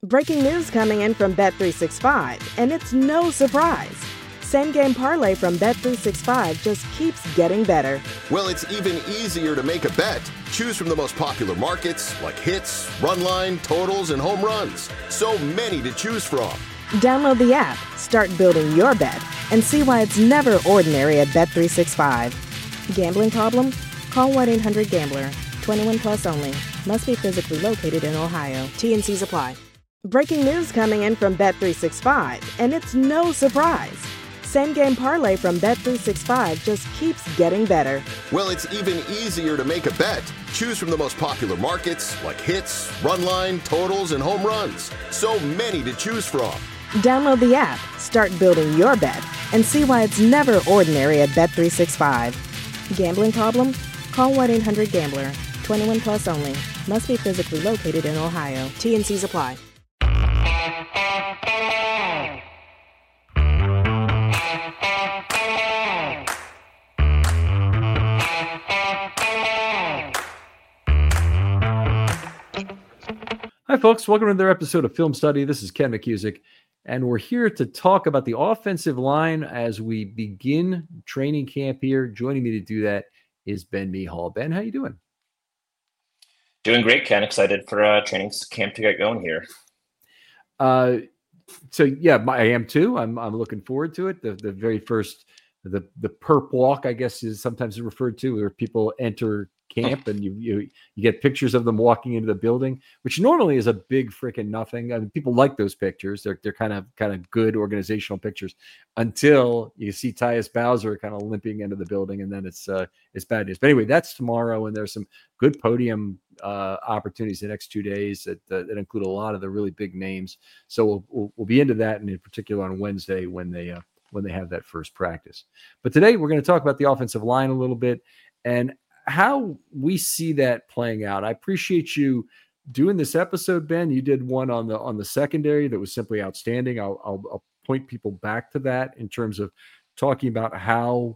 Breaking news coming in from Bet365, and it's no surprise. Same game parlay from Bet365 just keeps getting better. Well, it's even easier to make a bet. Choose from the most popular markets like hits, run line, totals, and home runs. So many to choose from. Download the app, start building your bet, and see why it's never ordinary at Bet365. Gambling problem? Call 1-800-GAMBLER. 21 plus only. Must be physically located in Ohio. T&Cs apply. Breaking news coming in from Bet365, and it's no surprise. Same game parlay from Bet365 just keeps getting better. Well, it's even easier to make a bet. Choose from the most popular markets like hits, run line, totals, and home runs. So many to choose from. Download the app, start building your bet, and see why it's never ordinary at Bet365. Gambling problem? Call 1-800-GAMBLER. 21 plus only. Must be physically located in Ohio. T&Cs apply. Hi, folks. Welcome to another episode of Film Study. This is Ken McCusick, and we're here to talk about the offensive line as we begin training camp here. Joining me to do that is Ben Mehal. Ben, how you doing? Doing great, Ken. Excited for training camp to get going here. I am too. I'm looking forward to it. The very first, the perp walk, I guess, is sometimes referred to, where people enter camp and you get pictures of them walking into the building, which normally is a big freaking nothing. I mean, people like those pictures. They're kind of good organizational pictures until you see Tyus Bowser kind of limping into the building, and then it's bad news. But anyway, that's tomorrow, and there's some good podium opportunities the next 2 days that include a lot of the really big names. So we'll be into that, and in particular on Wednesday when they have that first practice. But today we're going to talk about the offensive line a little bit and how we see that playing out. I appreciate you doing this episode, Ben. You did one on the secondary that was simply outstanding. I'll point people back to that in terms of talking about how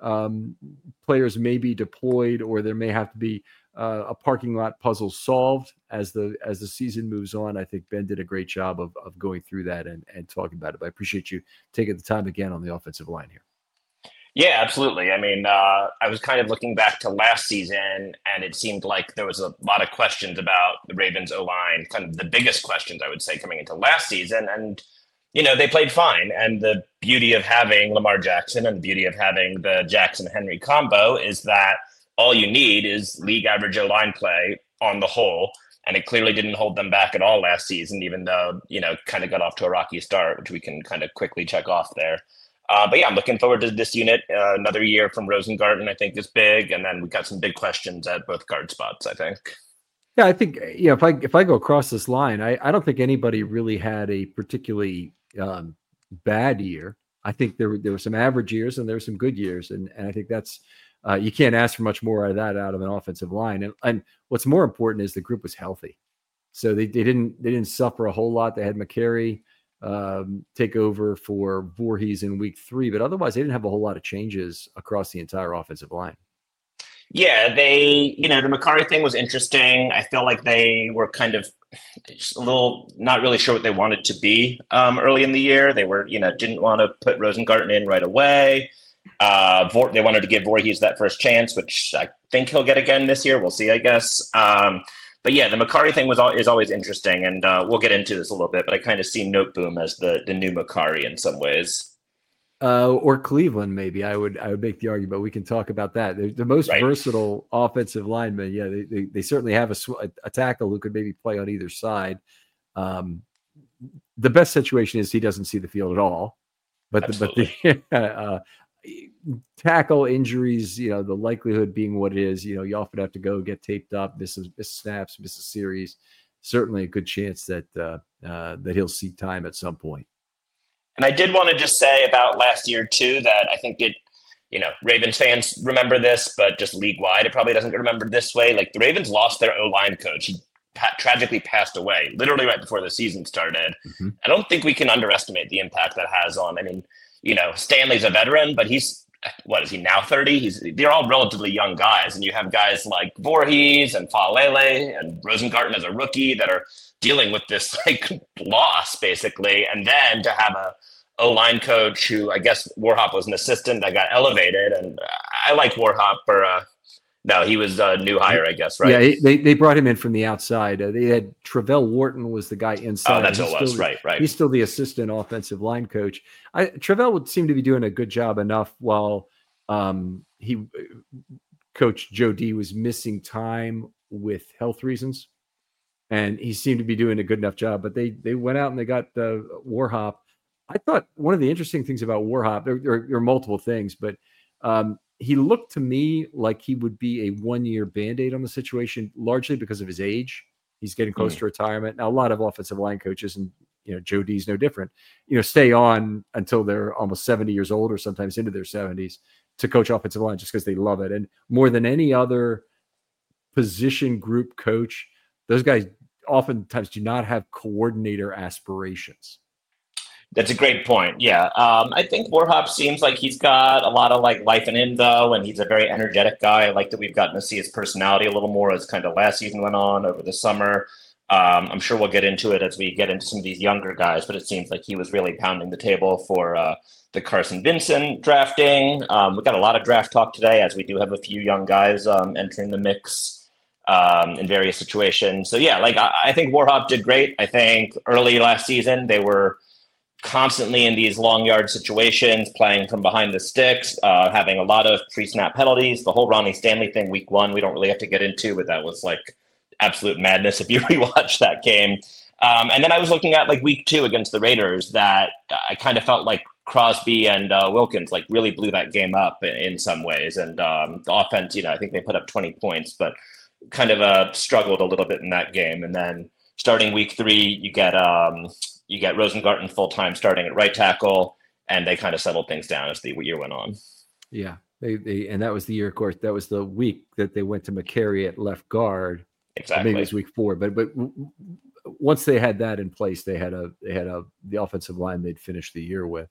players may be deployed, or there may have to be a parking lot puzzle solved as the season moves on. I think Ben did a great job of going through that and talking about it. But I appreciate you taking the time again on the offensive line here. Yeah, absolutely. I mean, I was kind of looking back to last season, and it seemed like there was a lot of questions about the Ravens O-line, kind of the biggest questions, I would say, coming into last season. And, they played fine. And the beauty of having Lamar Jackson and the beauty of having the Jackson-Henry combo is that all you need is league average O-line play on the whole. And it clearly didn't hold them back at all last season, even though, kind of got off to a rocky start, which we can kind of quickly check off there. But yeah, I'm looking forward to this unit. Another year from Rosengarten, I think, is big. And then we've got some big questions at both guard spots, I think. Yeah, I think, if I go across this line, I don't think anybody really had a particularly bad year. I think there were some average years and there were some good years. And I think that's, you can't ask for much more out of an offensive line. And what's more important is the group was healthy. So they didn't suffer a whole lot. They had McCary take over for Voorhees in week 3, but otherwise they didn't have a whole lot of changes across the entire offensive line. Yeah, the Macari thing was interesting. I feel like they were kind of just a little not really sure what they wanted to be early in the year. They were, didn't want to put Rosengarten in right away. They wanted to give Voorhees that first chance, which I think he'll get again this year. We'll see, I guess. But yeah, the Macari thing is always interesting, and we'll get into this a little bit. But I kind of see Noteboom as the new Macari in some ways, or Cleveland maybe. I would make the argument. We can talk about that. They're the most versatile offensive linemen. Yeah, they certainly have a tackle who could maybe play on either side. The best situation is he doesn't see the field at all. But the tackle injuries, the likelihood being what it is, you often have to go get taped up, miss snaps, miss a series. Certainly a good chance that he'll see time at some point. And I did want to just say about last year too, that I think Ravens fans remember this, but just league wide, it probably doesn't get remembered this way. Like the Ravens lost their O-line coach. He tragically passed away literally right before the season started. Mm-hmm. I don't think we can underestimate the impact that has on, Stanley's a veteran, but he's, what is he now, 30? They're all relatively young guys. And you have guys like Voorhees and Faalele and Rosengarten as a rookie that are dealing with this like loss basically, and then to have a O-line coach who I guess Warhop was an assistant that got elevated, and I like Warhop. No, he was a new hire, I guess, right? Yeah, they brought him in from the outside. They had Travell Wharton was the guy inside. Oh, that's who it was. Right. He's still the assistant offensive line coach. Travell would seem to be doing a good job enough while Coach Joe D was missing time with health reasons, and he seemed to be doing a good enough job. But they went out and they got Warhop. I thought one of the interesting things about Warhop, there are multiple things, but he looked to me like he would be a 1-year Band-Aid on the situation, largely because of his age. He's getting close to retirement. Now, a lot of offensive line coaches, and Joe D's no different, stay on until they're almost 70 years old or sometimes into their 70s to coach offensive line just because they love it. And more than any other position group coach, those guys oftentimes do not have coordinator aspirations. That's a great point. Yeah. I think Warhop seems like he's got a lot of like life in him though. And he's a very energetic guy. I like that we've gotten to see his personality a little more as kind of last season went on over the summer. I'm sure we'll get into it as we get into some of these younger guys, but it seems like he was really pounding the table for the Carson Vincent drafting. We've got a lot of draft talk today as we do have a few young guys entering the mix in various situations. So yeah, like I think Warhop did great. I think early last season, they were constantly in these long yard situations, playing from behind the sticks, having a lot of pre-snap penalties. The whole Ronnie Stanley thing week 1, we don't really have to get into, but that was like absolute madness if you rewatch that game. And then I was looking at like week 2 against the Raiders that I kind of felt like Crosby and Wilkins like really blew that game up in some ways. And the offense, I think they put up 20 points, but kind of struggled a little bit in that game. And then starting week 3, you get Rosengarten full-time starting at right tackle, and they kind of settled things down as the year went on. Yeah. And that was the year, of course, that was the week that they went to McCary at left guard. Exactly. Maybe it was week 4, but once they had that in place, they had the offensive line they'd finished the year with.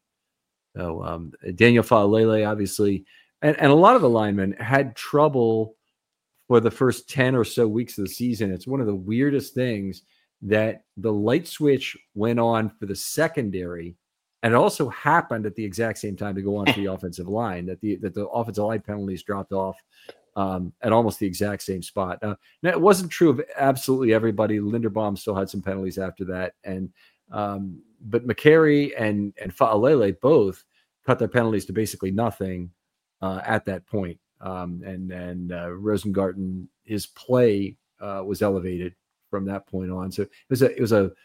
So Daniel Faalele, obviously, and a lot of the linemen had trouble for the first 10 or so weeks of the season. It's one of the weirdest things that the light switch went on for the secondary, and it also happened at the exact same time to go on to the offensive line, that the offensive line penalties dropped off at almost the exact same spot. Now it wasn't true of absolutely everybody. Linderbaum still had some penalties after that, and but McCary and Faalele both cut their penalties to basically nothing at that point. And Rosengarten, his play was elevated from that point on. So it was a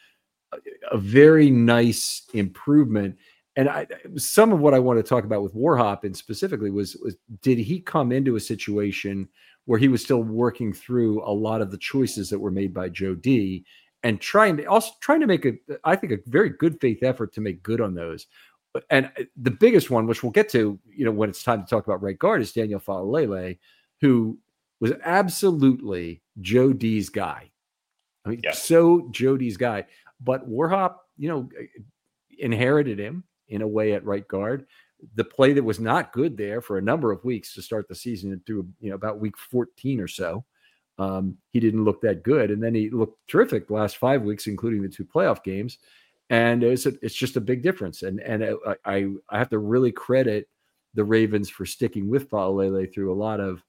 very nice improvement. And some of what I want to talk about with Warhop and specifically was did he come into a situation where he was still working through a lot of the choices that were made by Joe D and trying to make I think a very good faith effort to make good on those. And the biggest one, which we'll get to, when it's time to talk about right guard, is Daniel Faalele, who was absolutely Joe D's guy. I mean, so Joe D's guy, but Warhop, inherited him in a way at right guard. The play that was not good there for a number of weeks to start the season and through, about week 14 or so, he didn't look that good. And then he looked terrific the last 5 weeks, including the 2 playoff games. And it's just a big difference. And I have to really credit the Ravens for sticking with Faalele through a lot of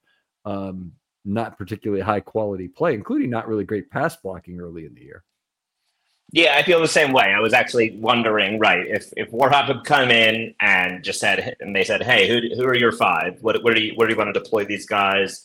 not particularly high quality play, including not really great pass blocking early in the year. Yeah, I feel the same way. I was actually wondering, right, if Warhop had come in and just said, and they said, hey, who are your 5? Where do you want to deploy these guys?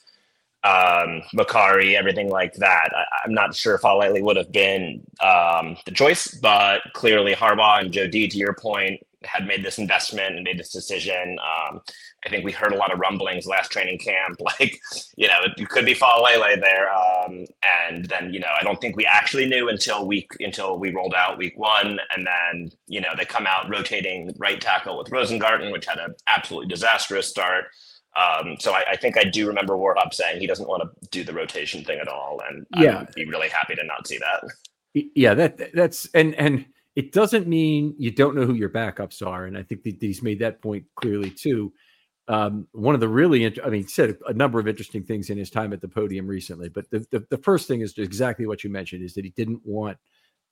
Macari, everything like that. I'm not sure if Faalele would have been the choice, but clearly Harbaugh and Joe D, to your point, had made this investment and made this decision. I think we heard a lot of rumblings last training camp, like, it could be Faalele there. And then, I don't think we actually knew until we rolled out week 1. And then, they come out rotating right tackle with Rosengarten, which had an absolutely disastrous start. So I think I do remember Warhop saying he doesn't want to do the rotation thing at all. And I'd be really happy to not see that. Yeah, that's, and it doesn't mean you don't know who your backups are. And I think that he's made that point clearly too. One of the really, he said a number of interesting things in his time at the podium recently, but the first thing is exactly what you mentioned, is that he didn't want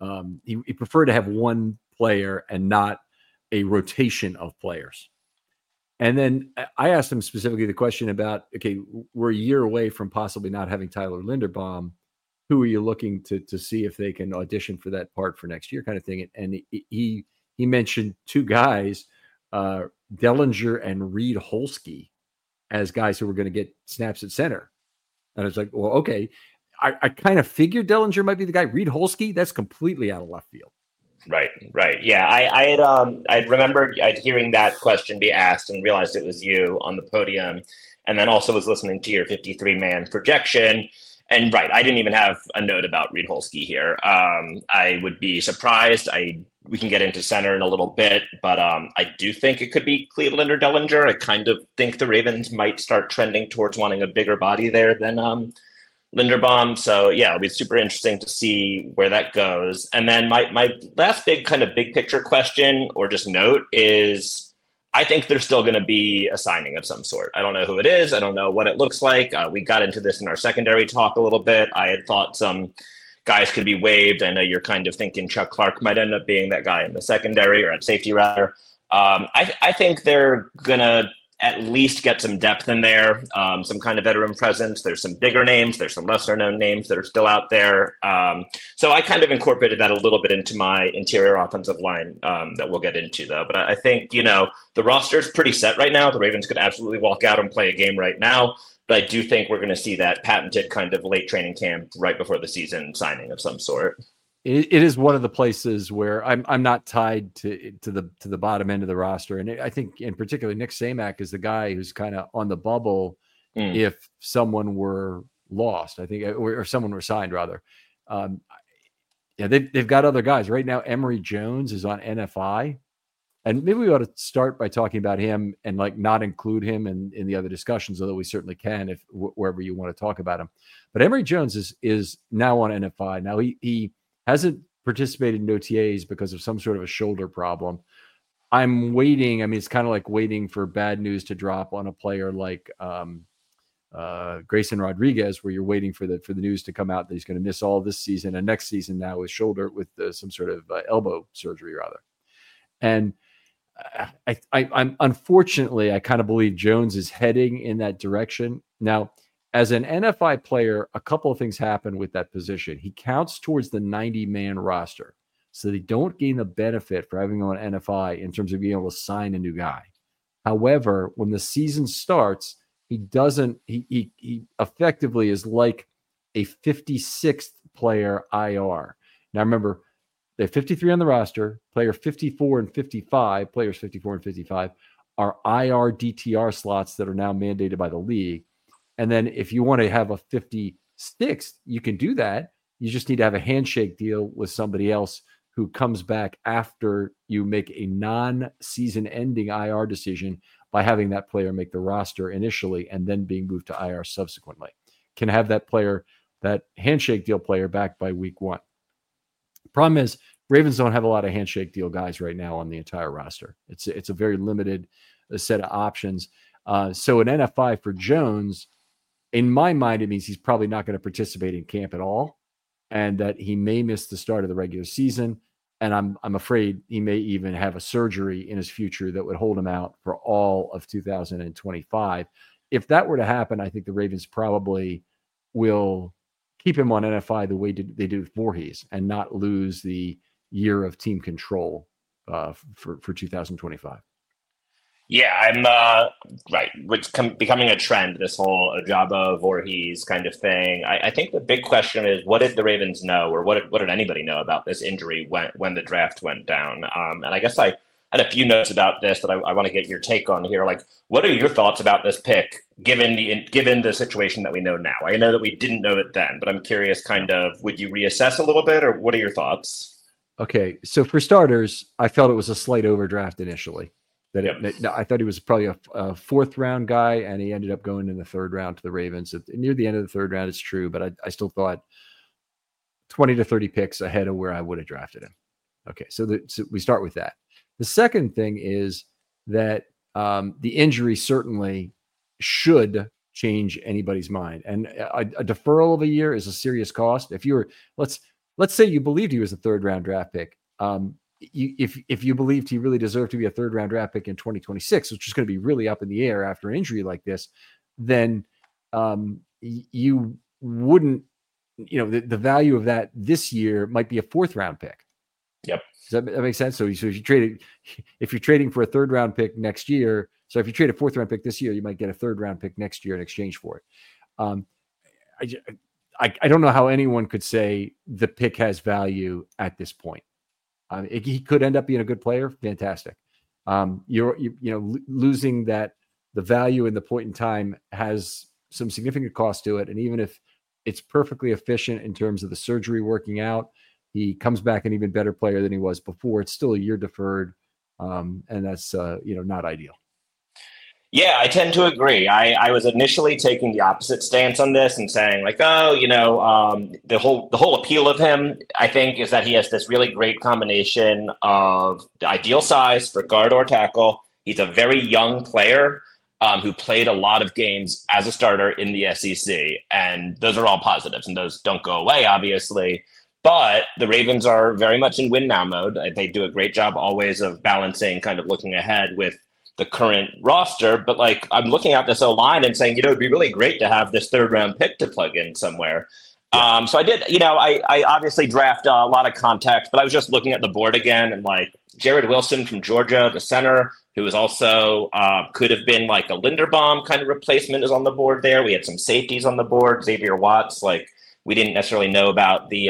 He preferred to have one player and not a rotation of players. And then I asked him specifically the question about, okay, we're a year away from possibly not having Tyler Linderbaum. Who are you looking to see if they can audition for that part for next year, kind of thing? And he mentioned two guys, Dellinger and Reed Holsky, as guys who were going to get snaps at center. And I was like, well, okay. I kind of figured Dellinger might be the guy. Reed Holsky, that's completely out of left field. Right. Yeah, I remembered hearing that question be asked and realized it was you on the podium, and then also was listening to your 53-man projection. And right, I didn't even have a note about Reed Holsky here. I would be surprised. We can get into center in a little bit, but I do think it could be Cleveland or Dellinger. I kind of think the Ravens might start trending towards wanting a bigger body there than Linderbaum. So yeah, it'll be super interesting to see where that goes. And then my last big picture question or just note is I think there's still going to be a signing of some sort. I don't know who it is. I don't know what it looks like. We got into this in our secondary talk a little bit. I had thought some guys could be waived. I know you're kind of thinking Chuck Clark might end up being that guy in the secondary or at safety rather. I think they're going to at least get some depth in there, some kind of veteran presence. There's some bigger names. There's some lesser known names that are still out there. So I kind of incorporated that a little bit into my interior offensive line that we'll get into though. But I think, the roster is pretty set right now. The Ravens could absolutely walk out and play a game right now. But I do think we're going to see that patented kind of late training camp right before the season signing of some sort. It is one of the places where I'm not tied to the bottom end of the roster, and I think in particular Nick Samak is the guy who's kind of on the bubble if someone were lost, I think, or someone were signed rather. They've got other guys right now. Emory Jones is on NFI, and maybe we ought to start by talking about him and not include him in the other discussions, although we certainly can if wherever you want to talk about him. But Emory Jones is now on NFI. Now he hasn't participated in OTAs because of some sort of a shoulder problem. I'm waiting. I mean, it's kind of like waiting for bad news to drop on a player like Grayson Rodriguez, where you're waiting for the news to come out that he's going to miss all this season and next season now with shoulder with some sort of elbow surgery rather. And I'm unfortunately, I kind of believe Jones is heading in that direction. Now, as an NFI player, a couple of things happen with that position. He counts towards the 90-man roster. So they don't gain the benefit for having him on NFI in terms of being able to sign a new guy. However, when the season starts, he effectively is like a 56th player IR. Now remember, they have 53 on the roster. Players 54 and 55 are IR DTR slots that are now mandated by the league. And then if you want to have a 56th, you can do that. You just need to have a handshake deal with somebody else who comes back after you make a non-season ending IR decision by having that player make the roster initially and then being moved to IR subsequently. Can have that player, that handshake deal player, back by week 1. Problem is, Ravens don't have a lot of handshake deal guys right now on the entire roster. It's a very limited set of options. So an NFI for Jones, in my mind, it means he's probably not going to participate in camp at all, and that he may miss the start of the regular season. And I'm afraid he may even have a surgery in his future that would hold him out for all of 2025. If that were to happen, I think the Ravens probably will keep him on NFI the way they did with Voorhees and not lose the year of team control for 2025. Yeah, I'm right. It's becoming a trend, this whole Ojabo Voorhees kind of thing. I think the big question is, what did the Ravens know, or what did anybody know about this injury when the draft went down? And I guess I had a few notes about this that I want to get your take on here. Like, what are your thoughts about this pick, given the situation that we know now? I know that we didn't know it then, but I'm curious, kind of, would you reassess a little bit, or what are your thoughts? Okay, so for starters, I felt it was a slight overdraft initially. Yep. I thought he was probably a fourth round guy, and he ended up going in the third round to the Ravens. Near the end of the third round, it's true, but I still thought 20 to 30 picks ahead of where I would have drafted him. Okay, so we start with that. The second thing is that the injury certainly should change anybody's mind. And a deferral of a year is a serious cost. If you're, let's let's say you believed he was a third round draft pick. If you believed he really deserved to be a third round draft pick in 2026, which is going to be really up in the air after an injury like this, then you wouldn't, the value of that this year might be a fourth round pick. Yep. Does that make sense? So if you're trading for a third round pick next year, so if you trade a fourth round pick this year, you might get a third round pick next year in exchange for it. I don't know how anyone could say the pick has value at this point. He could end up being a good player. Fantastic. Losing that, the value in the point in time has some significant cost to it. And even if it's perfectly efficient in terms of the surgery working out, he comes back an even better player than he was before. It's still a year deferred. And that's, not ideal. Yeah, I tend to agree. I was initially taking the opposite stance on this and saying like, the whole appeal of him, I think, is that he has this really great combination of the ideal size for guard or tackle. He's a very young player who played a lot of games as a starter in the SEC, and those are all positives, and those don't go away, obviously. But the Ravens are very much in win now mode. They do a great job always of balancing, kind of looking ahead with the current roster. But like, I'm looking at this O-line and saying, it'd be really great to have this third round pick to plug in somewhere. Yeah. So I did, I obviously draft a lot of context, but I was just looking at the board again, and like Jared Wilson from Georgia, the center, who is also could have been like a Linderbaum kind of replacement, is on the board there. We had some safeties on the board. Xavier Watts, like, we didn't necessarily know about the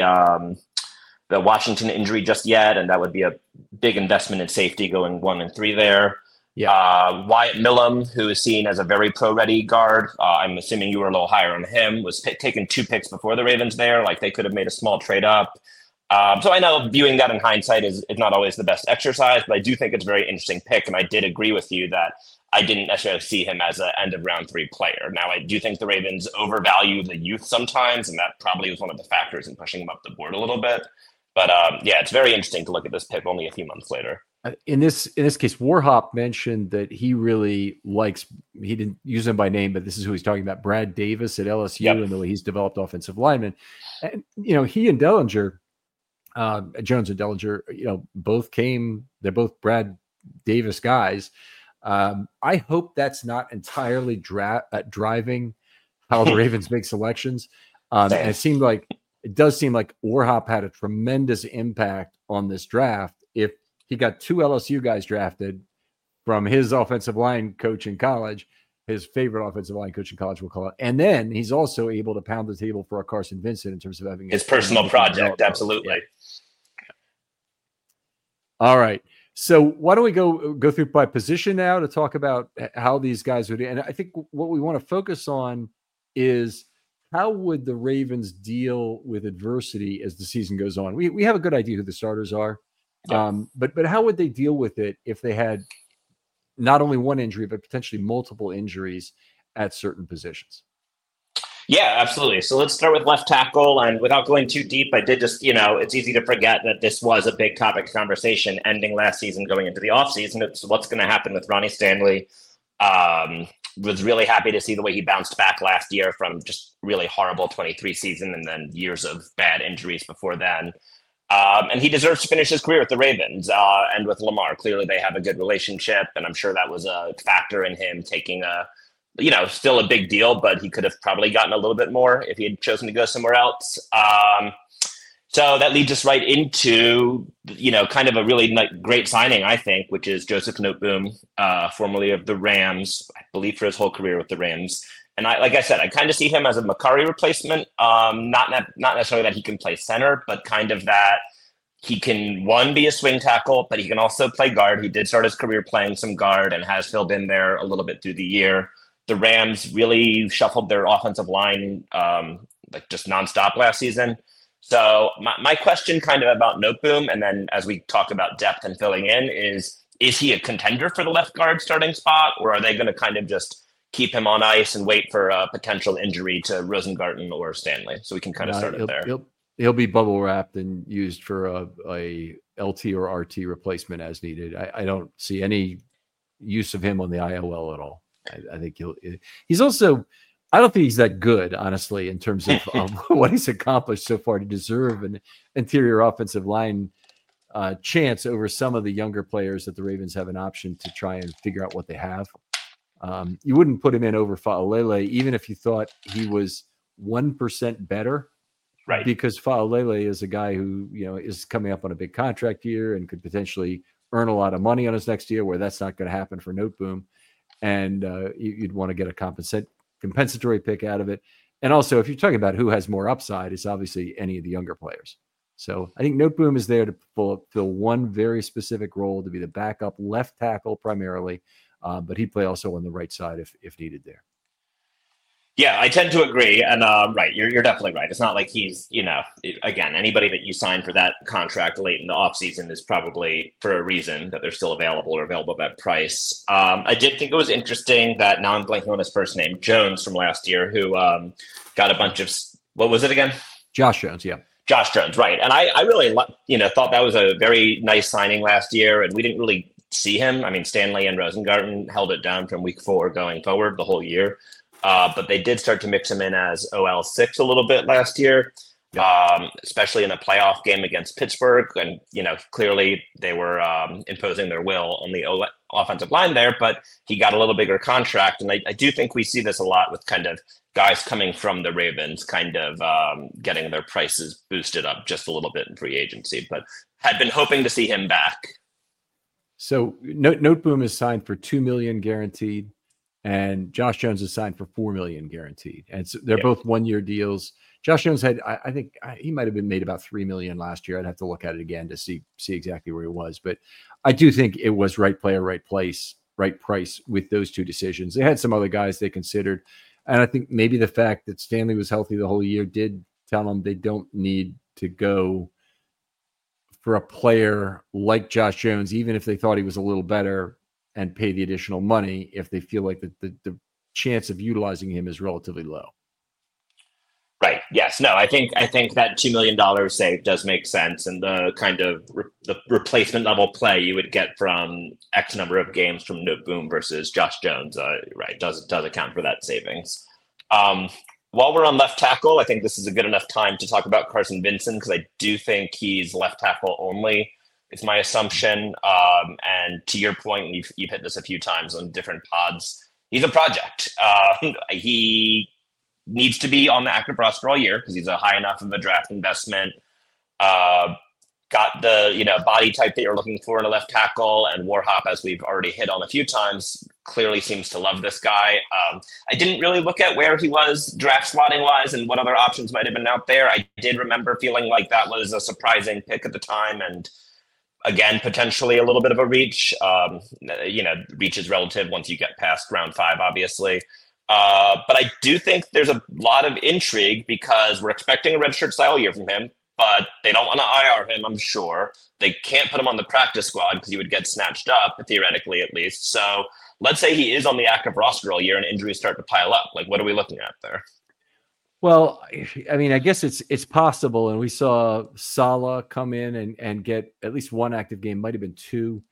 Washington injury just yet, and that would be a big investment in safety going 1 and 3 there. Yeah. Wyatt Millum, who is seen as a very pro-ready guard. I'm assuming you were a little higher on him, was taken 2 picks before the Ravens there. Like, they could have made a small trade up. So I know viewing that in hindsight is not always the best exercise, but I do think it's a very interesting pick. And I did agree with you that I didn't necessarily see him as an end of round 3 player. Now, I do think the Ravens overvalue the youth sometimes, and that probably was one of the factors in pushing him up the board a little bit. But it's very interesting to look at this pick only a few months later. In this case, Warhop mentioned that he really likes, he didn't use him by name, but this is who he's talking about, Brad Davis at LSU, and the way he's developed offensive linemen. And, he and Dellinger, Jones and Dellinger, they're both Brad Davis guys. I hope that's not entirely driving how the Ravens make selections. And it does seem like Warhop had a tremendous impact on this draft. If he got 2 LSU guys drafted from his offensive line coach in college, his favorite offensive line coach in college, we'll call it. And then he's also able to pound the table for a Carson Vincent in terms of having his personal project. Absolutely. Yeah. All right. So why don't we go through by position now to talk about how these guys would, and I think what we want to focus on is how would the Ravens deal with adversity as the season goes on? We have a good idea who the starters are. Yeah. But how would they deal with it if they had not only one injury, but potentially multiple injuries at certain positions? Yeah, absolutely. So let's start with left tackle. And without going too deep, I did just, it's easy to forget that this was a big topic of conversation ending last season, going into the offseason. It's what's going to happen with Ronnie Stanley. Was really happy to see the way he bounced back last year from just really horrible 23 season and then years of bad injuries before then. And he deserves to finish his career with the Ravens and with Lamar. Clearly, they have a good relationship, and I'm sure that was a factor in him taking still a big deal, but he could have probably gotten a little bit more if he had chosen to go somewhere else. So that leads us right into, kind of a really great signing, I think, which is Joseph Noteboom, formerly of the Rams, I believe for his whole career with the Rams. And like I said, I kind of see him as a Makari replacement. Not necessarily that he can play center, but kind of that he can, be a swing tackle, but he can also play guard. He did start his career playing some guard and has filled in there a little bit through the year. The Rams really shuffled their offensive line just nonstop last season. So my question kind of about Noteboom, and then as we talk about depth and filling in, is he a contender for the left guard starting spot, or are they going to kind of just keep him on ice and wait for a potential injury to Rosengarten or Stanley? So we can kind of start it there. He'll be bubble wrapped and used for a LT or RT replacement as needed. I don't see any use of him on the IOL at all. I think he's also, I don't think he's that good, honestly, in terms of what he's accomplished so far to deserve an interior offensive line chance over some of the younger players that the Ravens have an option to try and figure out what they have. You wouldn't put him in over Faalele, even if you thought he was 1% better. Right. Because Faalele is a guy who, is coming up on a big contract year and could potentially earn a lot of money on his next year, where that's not going to happen for Noteboom. And you'd want to get a compensatory pick out of it. And also, if you're talking about who has more upside, it's obviously any of the younger players. So I think Noteboom is there to fill one very specific role, to be the backup left tackle primarily, but he'd play also on the right side if needed there. Yeah, I tend to agree. And right, you're definitely right. It's not like he's, again, anybody that you sign for that contract late in the offseason is probably for a reason that they're still available or available at that price. I did think it was interesting that, now I'm blanking on his first name, Jones from last year, who got a bunch of, what was it again? Josh Jones, yeah. Josh Jones, right. And I really, thought that was a very nice signing last year, and we didn't really see him. I mean, Stanley and Rosengarten held it down from week 4 going forward the whole year. But they did start to mix him in as OL6 a little bit last year, especially in a playoff game against Pittsburgh. And, clearly they were imposing their will on the offensive line there, but he got a little bigger contract. And I do think we see this a lot with kind of guys coming from the Ravens kind of getting their prices boosted up just a little bit in free agency, but had been hoping to see him back. So Noteboom is signed for $2 million guaranteed, and Josh Jones is signed for $4 million guaranteed. And so they're both 1-year deals. Josh Jones had, I think he might have been made about $3 million last year. I'd have to look at it again to see exactly where he was. But I do think it was right player, right place, right price with those two decisions. They had some other guys they considered. And I think maybe the fact that Stanley was healthy the whole year did tell them they don't need to go for a player like Josh Jones, even if they thought he was a little better, and pay the additional money if they feel like the chance of utilizing him is relatively low. Right. Yes. No, I think that $2 million save does make sense. And the kind of the replacement level play you would get from X number of games from Noteboom versus Josh Jones, right, does account for that savings. While we're on left tackle, I think this is a good enough time to talk about Carson Vincent, because I do think he's left tackle only. It's my assumption. And to your point, you've hit this a few times on different pods. He's a project. He needs to be on the active roster all year because he's a high enough of a draft investment. Got the body type that you're looking for in a left tackle, and Warhop, as we've already hit on a few times, clearly seems to love this guy. I didn't really look at where he was draft slotting wise and what other options might have been out there. I did remember feeling like that was a surprising pick at the time, and again, potentially a little bit of a reach. Reach is relative once you get past round 5, obviously. But I do think there's a lot of intrigue because we're expecting a redshirt style year from him, but they don't want to IR him, I'm sure. They can't put him on the practice squad because he would get snatched up, theoretically at least. So let's say he is on the active roster all year and injuries start to pile up. Like, what are we looking at there? Well, I mean, I guess it's possible. And we saw Saleh come in and get at least one active game, might have been 2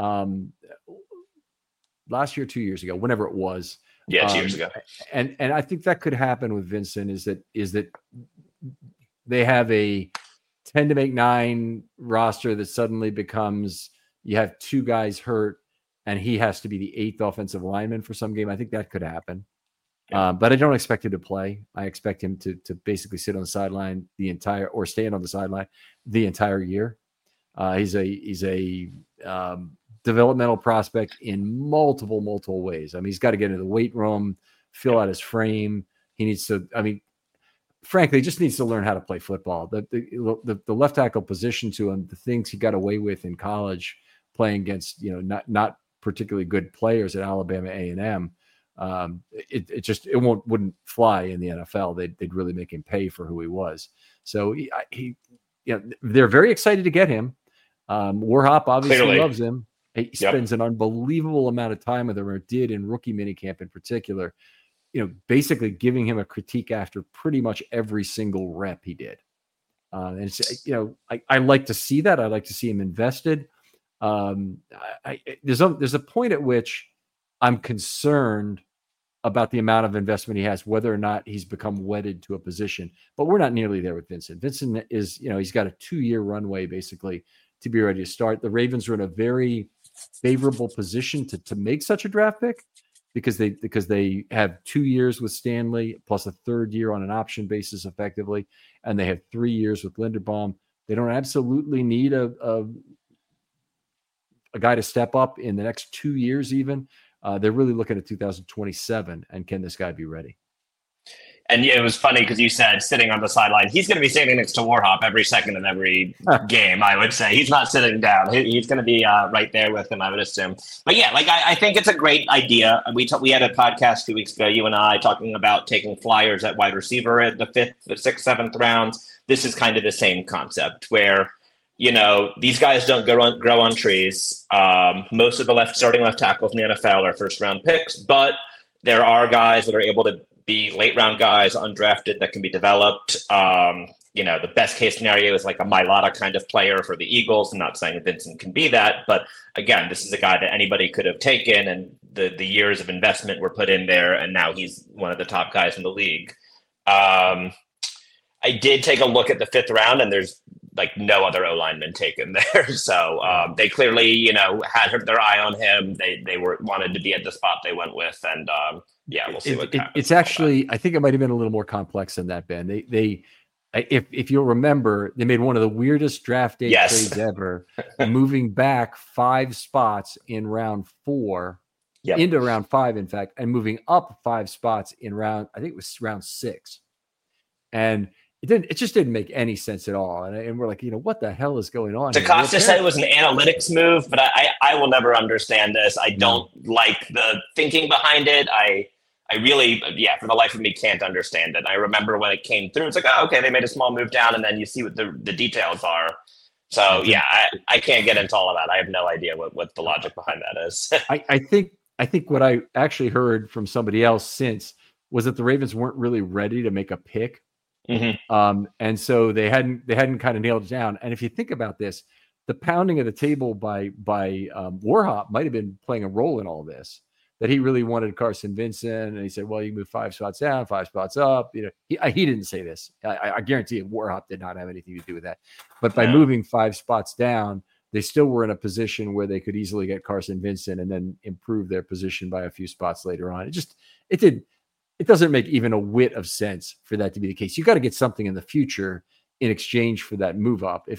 last year, 2 years ago, whenever it was. Yeah, 2 years ago. And I think that could happen with Vincent is that they have a 10 to make 9 roster that suddenly becomes, you have 2 guys hurt and he has to be the 8th offensive lineman for some game. I think that could happen. Yeah. But I don't expect him to play. I expect him to basically sit on the sideline or stand on the sideline the entire year. He's a developmental prospect in multiple ways. I mean, he's got to get into the weight room, fill out his frame. He needs to, frankly, just needs to learn how to play football. The left tackle position to him, the things he got away with in college playing against, not particularly good players at Alabama A&M. It wouldn't fly in the NFL. They'd really make him pay for who he was. So they're very excited to get him. Warhop obviously Clearly loves him. He spends an unbelievable amount of time with him, or did in rookie minicamp in particular, basically giving him a critique after pretty much every single rep he did. And it's, I like to see that. I like to see him invested. There's a point at which I'm concerned about the amount of investment he has, whether or not he's become wedded to a position. But we're not nearly there with Vincent. Vincent is, he's got a 2-year runway basically to be ready to start. The Ravens are in a very favorable position to make such a draft pick because they have 2 years with Stanley plus a 3rd year on an option basis effectively, and they have 3 years with Linderbaum. They don't absolutely need a guy to step up in the next 2 years even. They're really looking at 2027, and can this guy be ready? And it was funny because you said sitting on the sideline. He's going to be standing next to Warhop every second of every game, I would say. He's not sitting down. He's going to be right there with him, I would assume. But yeah, I think it's a great idea. We had a podcast 2 weeks ago, you and I, talking about taking flyers at wide receiver at the 5th, the 6th, 7th rounds. This is kind of the same concept where, these guys don't grow on trees. Most of the starting left tackles in the NFL are first-round picks, but there are guys that are able to be late-round guys, undrafted, that can be developed. The best-case scenario is like a Mailata kind of player for the Eagles. I'm not saying Vincent can be that, but again, this is a guy that anybody could have taken, and the years of investment were put in there, and now he's one of the top guys in the league. I did take a look at the 5th round, and there's no other O lineman taken there. So they clearly, had their eye on him. They wanted to be at the spot they went with. And we'll see what happens. It's actually, I think it might've been a little more complex than that, Ben. If you'll remember, they made one of the weirdest draft day trades ever, moving back 5 spots in round 4 into round 5, in fact, and moving up 5 spots in I think it was round 6. And it just didn't make any sense at all. And we're like, what the hell is going on? DeCosta said it was an analytics move, but I will never understand this. I don't like the thinking behind it. I really, for the life of me, can't understand it. I remember when it came through, it's like, oh, okay, they made a small move down, and then you see what the details are. So I can't get into all of that. I have no idea what the logic behind that is. I think what I actually heard from somebody else since was that the Ravens weren't really ready to make a pick. Mm-hmm. And so they hadn't kind of nailed it down. And if you think about this, the pounding of the table by Warhop might have been playing a role in all this, that he really wanted Carson Vincent. And he said, well, you move 5 spots down, 5 spots up. He didn't say this. I guarantee you Warhop did not have anything to do with that. But by moving 5 spots down, they still were in a position where they could easily get Carson Vincent and then improve their position by a few spots later on. It doesn't make even a whit of sense for that to be the case. You got to get something in the future in exchange for that move up.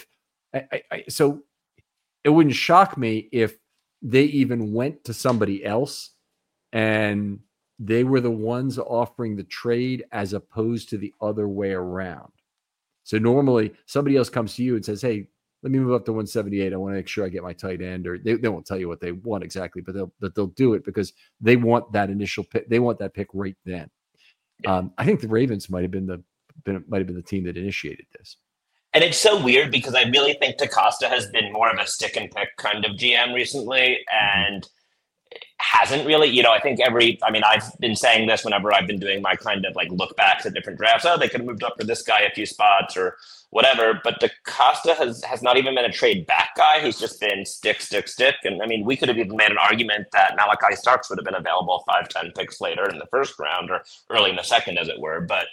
So it wouldn't shock me if they even went to somebody else and they were the ones offering the trade as opposed to the other way around. So normally somebody else comes to you and says, hey, let me move up to 178. I want to make sure I get my tight end, or they won't tell you what they want exactly, but they'll do it because they want that initial pick. They want that pick right then. Yeah. I think the Ravens might have been the team that initiated this. And it's so weird because I really think DeCosta has been more of a stick and pick kind of GM recently, and hasn't really, I think I've been saying this whenever I've been doing my kind of look backs at different drafts. Oh, they could have moved up for this guy a few spots or whatever. But DeCosta has not even been a trade back guy. He's just been stick. And we could have even made an argument that Malachi Starks would have been available 5-10 picks later in the first round or early in the second, as it were. But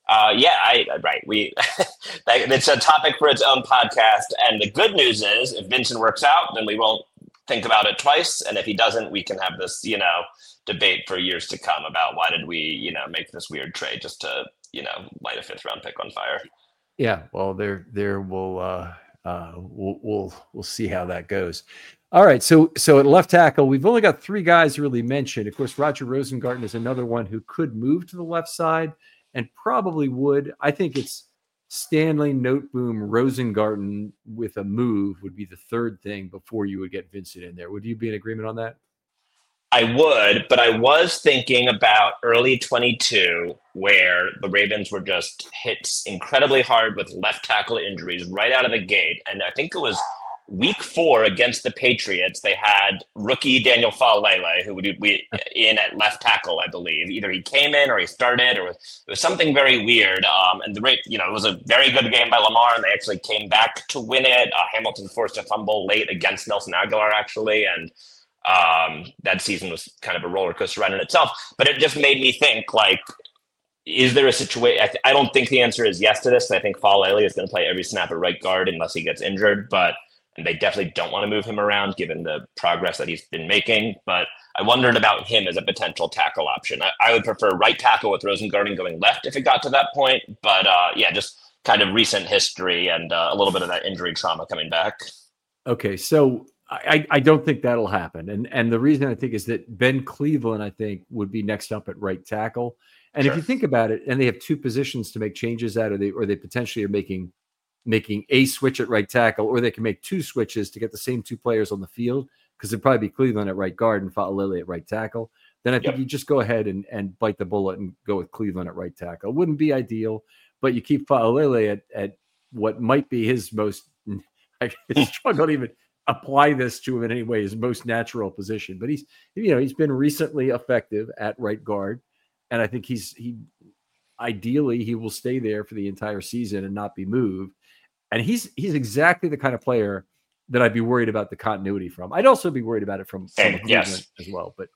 it's a topic for its own podcast. And the good news is, if Vincent works out, then we won't think about it twice. And if he doesn't, we can have this, debate for years to come about why did we, make this weird trade just to, light a 5th round pick on fire. Yeah. Well, we'll see how that goes. All right. So at left tackle, we've only got 3 guys really mentioned. Of course, Roger Rosengarten is another one who could move to the left side and probably would. I think it's Stanley, Noteboom, Rosengarten with a move would be the 3rd thing before you would get Vincent in there. Would you be in agreement on that? I would, but I was thinking about early 22, where the Ravens were just hit incredibly hard with left tackle injuries right out of the gate. And I think it was week 4 against the Patriots, they had rookie Daniel Faalele, who would be in at left tackle, I believe. Either he came in or he started, or it was something very weird. And it was a very good game by Lamar, and they actually came back to win it. Hamilton forced a fumble late against Nelson Aguilar, actually, and That season was kind of a roller coaster ride in itself, but it just made me think, like, is there a situation? I don't think the answer is yes to this. I think Faalele is going to play every snap at right guard unless he gets injured, and they definitely don't want to move him around given the progress that he's been making. But I wondered about him as a potential tackle option. I would prefer right tackle with Rosengarten going left if it got to that point. But just kind of recent history and a little bit of that injury trauma coming back. Okay, so I don't think that'll happen. And the reason I think is that Ben Cleveland, I think, would be next up at right tackle. And Sure. if you think about it, and they have two positions to make changes at, or they potentially are making a switch at right tackle, or they can make two switches to get the same two players on the field, because it'd probably be Cleveland at right guard and Faalele at right tackle. Then I think you just go ahead and bite the bullet and go with Cleveland at right tackle. It wouldn't be ideal, but you keep Faalele at what might be his most – I struggle to even apply this to him in any way, his most natural position. But he's been recently effective at right guard. And I think ideally he will stay there for the entire season and not be moved. And he's exactly the kind of player that I'd be worried about the continuity from. I'd also be worried about it from Cleveland as well. But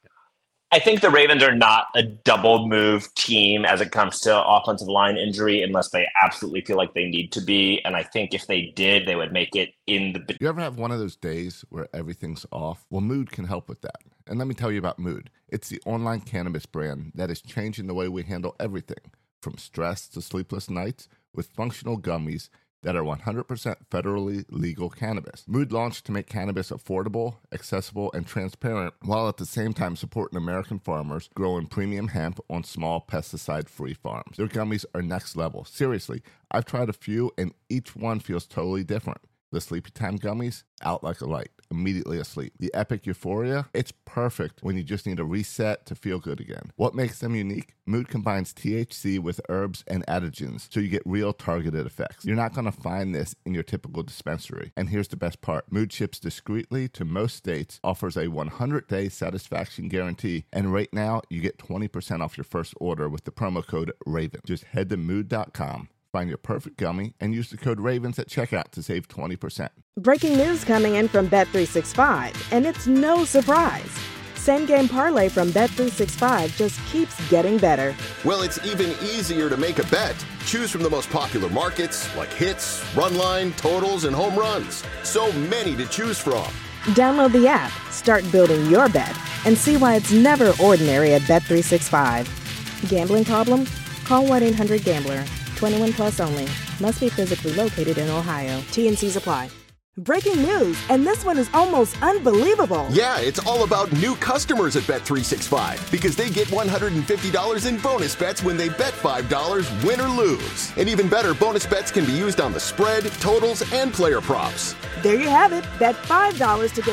I think the Ravens are not a double move team as it comes to offensive line injury unless they absolutely feel like they need to be. And I think if they did, they would make it in the... You ever have one of those days where everything's off? Well, Mood can help with that. And let me tell you about Mood. It's the online cannabis brand that is changing the way we handle everything, from stress to sleepless nights, with functional gummies that are 100% federally legal cannabis. Mood launched to make cannabis affordable, accessible, and transparent, while at the same time supporting American farmers growing premium hemp on small pesticide-free farms. Their gummies are next level. Seriously, I've tried a few, and each one feels totally different. The Sleepy Time gummies, out like a light, immediately asleep. The Epic Euphoria, it's perfect when you just need a reset to feel good again. What makes them unique? Mood combines THC with herbs and adaptogens, so you get real targeted effects. You're not going to find this in your typical dispensary. And here's the best part. Mood ships discreetly to most states, offers a 100-day satisfaction guarantee, and right now you get 20% off your first order with the promo code RAVEN. Just head to mood.com. Find your perfect gummy and use the code RAVENS at checkout to save 20%. Breaking news coming in from Bet365, and it's no surprise. Same game parlay from Bet365 just keeps getting better. Well, it's even easier to make a bet. Choose from the most popular markets like hits, run line, totals, and home runs. So many to choose from. Download the app, start building your bet, and see why it's never ordinary at Bet365. Gambling problem? Call 1-800-GAMBLER. 21 plus only. Must be physically located in Ohio. T&Cs apply. Breaking news, and this one is almost unbelievable. Yeah, it's all about new customers at Bet365 because they get $150 in bonus bets when they bet $5, win or lose. And even better, bonus bets can be used on the spread, totals, and player props. There you have it. Bet $5 to get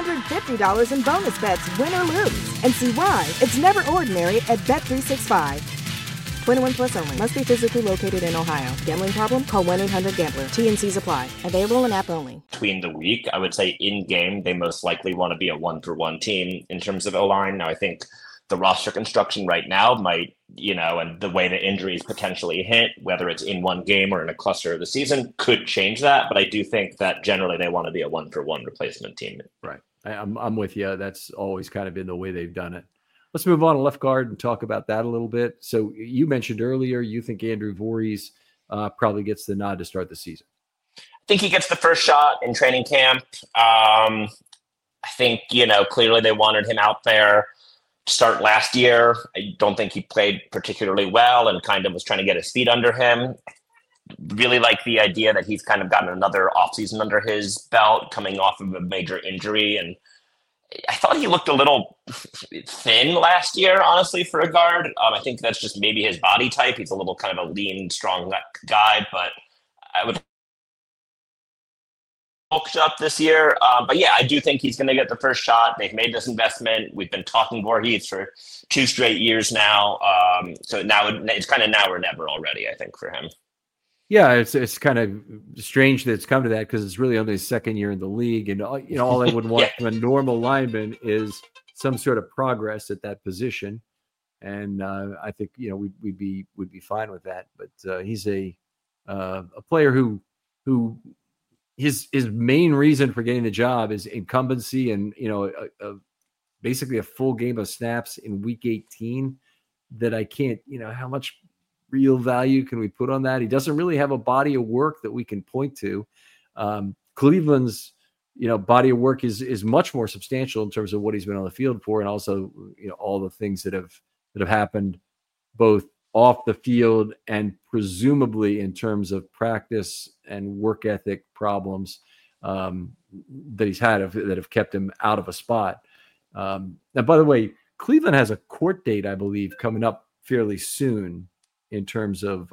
$150 in bonus bets, win or lose. And see why it's never ordinary at Bet365. 21 plus only. Must be physically located in Ohio. Gambling problem? Call 1-800-GAMBLER. T&Cs apply. Available in app only. Between the week, I would say in game, they most likely want to be a 1-for-1 team in terms of O-line. Now, I think the roster construction right now might, and the way the injuries potentially hit, whether it's in one game or in a cluster of the season, could change that. But I do think that generally they want to be a 1-for-1 replacement team. Right. I'm with you. That's always kind of been the way they've done it. Let's move on to left guard and talk about that a little bit. So you mentioned earlier, you think Andrew Voorhees probably gets the nod to start the season. I think he gets the first shot in training camp. I think, clearly they wanted him out there to start last year. I don't think he played particularly well and kind of was trying to get his feet under him. Really like the idea that he's kind of gotten another offseason under his belt coming off of a major injury. And I thought he looked a little thin last year, honestly, for a guard. I think that's just maybe his body type. He's a little kind of a lean, strong guy, but I would bulked up this year. But yeah, I do think he's going to get the first shot. They've made this investment. We've been talking Voorhees for 2 straight years now. So now it's kind of now or never already, I think, for him. Yeah, it's kind of strange that it's come to that because it's really only his second year in the league, and all I would want from a normal lineman is some sort of progress at that position, and I think we'd be fine with that. But he's a player who his main reason for getting the job is incumbency and, basically a full game of snaps in week 18 that I can't, how much real value can we put on that? He doesn't really have a body of work that we can point to. Cleveland's, body of work is much more substantial in terms of what he's been on the field for. And also, all the things that have happened both off the field and presumably in terms of practice and work ethic problems that he's had that have kept him out of a spot. Now, by the way, Cleveland has a court date, I believe, coming up fairly soon in terms of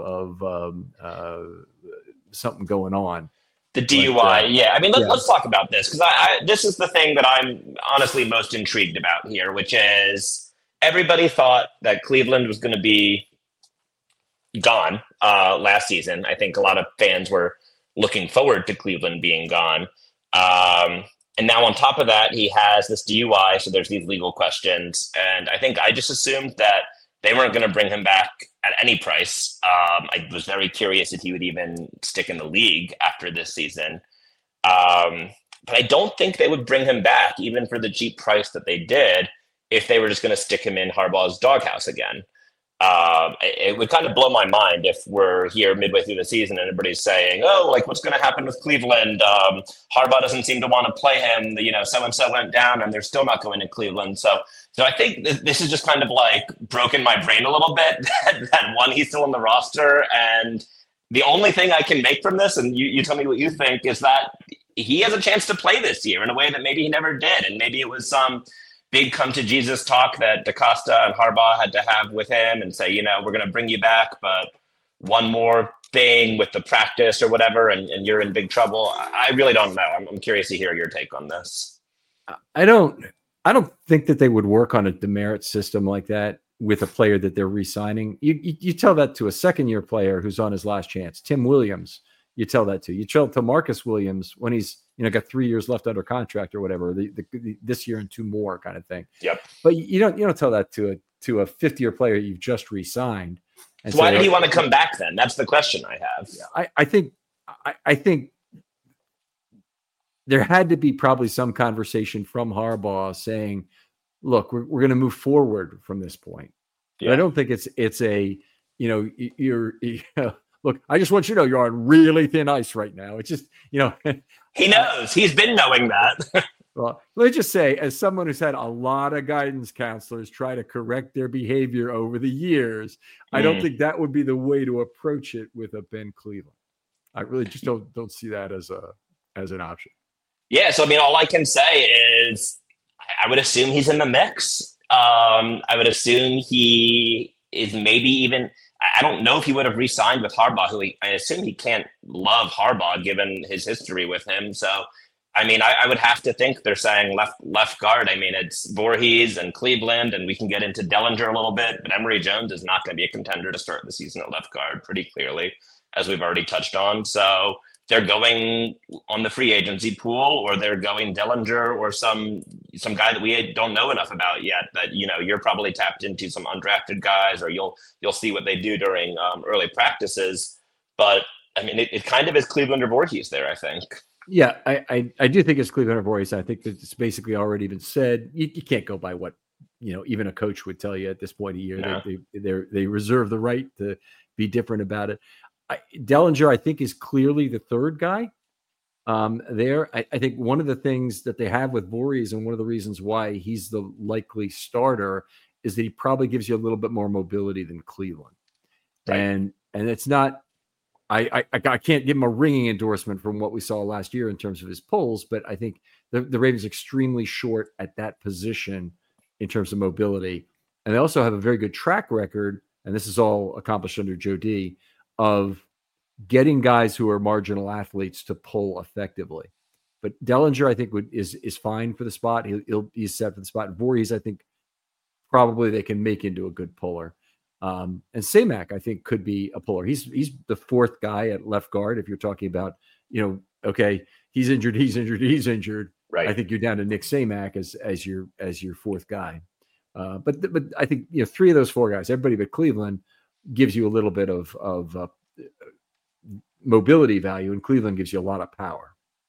something going on. The DUI, yeah. I mean, let's talk about this because this is the thing that I'm honestly most intrigued about here, which is everybody thought that Cleveland was going to be gone last season. I think a lot of fans were looking forward to Cleveland being gone. And now on top of that, he has this DUI, so there's these legal questions. And I think I just assumed that they weren't going to bring him back at any price. I was very curious if he would even stick in the league after this season. But I don't think they would bring him back, even for the cheap price that they did, if they were just going to stick him in Harbaugh's doghouse again. It would kind of blow my mind if we're here midway through the season and everybody's saying, oh, like what's going to happen with Cleveland? Harbaugh doesn't seem to want to play him. So-and-so went down and they're still not going to Cleveland. So I think this is just kind of like broken my brain a little bit that one, he's still on the roster. And the only thing I can make from this, and you tell me what you think, is that he has a chance to play this year in a way that maybe he never did. And maybe it was some big come to Jesus talk that DaCosta and Harbaugh had to have with him and say, we're going to bring you back, but one more thing with the practice or whatever, and you're in big trouble. I really don't know. I'm curious to hear your take on this. I don't think that they would work on a demerit system like that with a player that they're re-signing. You tell that to a second-year player who's on his last chance. Tim Williams, you tell that to. You tell to Marcus Williams when he's got 3 years left under contract or whatever, this year and 2 more kind of thing. Yep. But you don't tell that to a fifth-year player you've just re-signed. And so why did he want to come back then? That's the question I have. I think there had to be probably some conversation from Harbaugh saying, look, we're going to move forward from this point. Yeah. I don't think it's a, you're look, I just want you to know you're on really thin ice right now. It's just, he knows. He's been knowing that. Well, let me just say, as someone who's had a lot of guidance counselors try to correct their behavior over the years, I don't think that would be the way to approach it with a Ben Cleveland. I really just don't see that as an option. Yeah, so I mean, all I can say is I would assume he's in the mix. I would assume he is maybe even. I don't know if he would have re-signed with Harbaugh, who I assume he can't love Harbaugh given his history with him. So, I mean, I would have to think they're saying left guard. I mean, it's Voorhees and Cleveland, and we can get into Dellinger a little bit, but Emory Jones is not going to be a contender to start the season at left guard pretty clearly, as we've already touched on. So they're going on the free agency pool, or they're going Dellinger or some guy that we don't know enough about yet. That you're probably tapped into some undrafted guys, or you'll see what they do during early practices. But I mean, it kind of is Cleveland or Voorhees there, I think. Yeah, I do think it's Cleveland or Voorhees. I think that it's basically already been said. You can't go by what even a coach would tell you at this point of year. No. They reserve the right to be different about it. Dellinger, I think, is clearly the third guy there. I think one of the things that they have with Voorhees, and one of the reasons why he's the likely starter, is that he probably gives you a little bit more mobility than Cleveland. Right. And it's not, I can't give him a ringing endorsement from what we saw last year in terms of his polls, but I think the Ravens are extremely short at that position in terms of mobility. And they also have a very good track record, and this is all accomplished under Joe D, of getting guys who are marginal athletes to pull effectively. But Dellinger, I think, is fine for the spot. He's set for the spot. Voorhees, I think, probably they can make into a good puller. And Samac, I think, could be a puller. He's the fourth guy at left guard. If you're talking about, okay, he's injured. Right. I think you're down to Nick Samac as your fourth guy. But I think 3 of those 4 guys, everybody but Cleveland, gives you a little bit of mobility value, and Cleveland gives you a lot of power.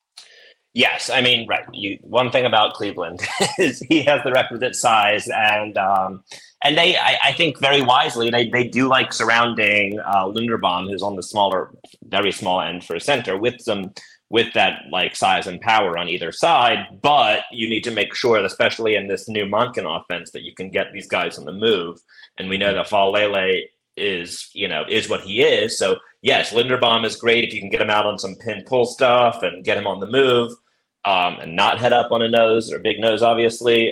Yes, I mean, right. One thing about Cleveland is he has the requisite size, and I think very wisely, they do like surrounding Linderbaum, who's on the very small end for a center, with that like size and power on either side. But you need to make sure, especially in this new Monken offense, that you can get these guys on the move. And we know that Faalele is what he is. So yes, Linderbaum is great if you can get him out on some pin pull stuff and get him on the move, and not head up on a nose or big nose, obviously.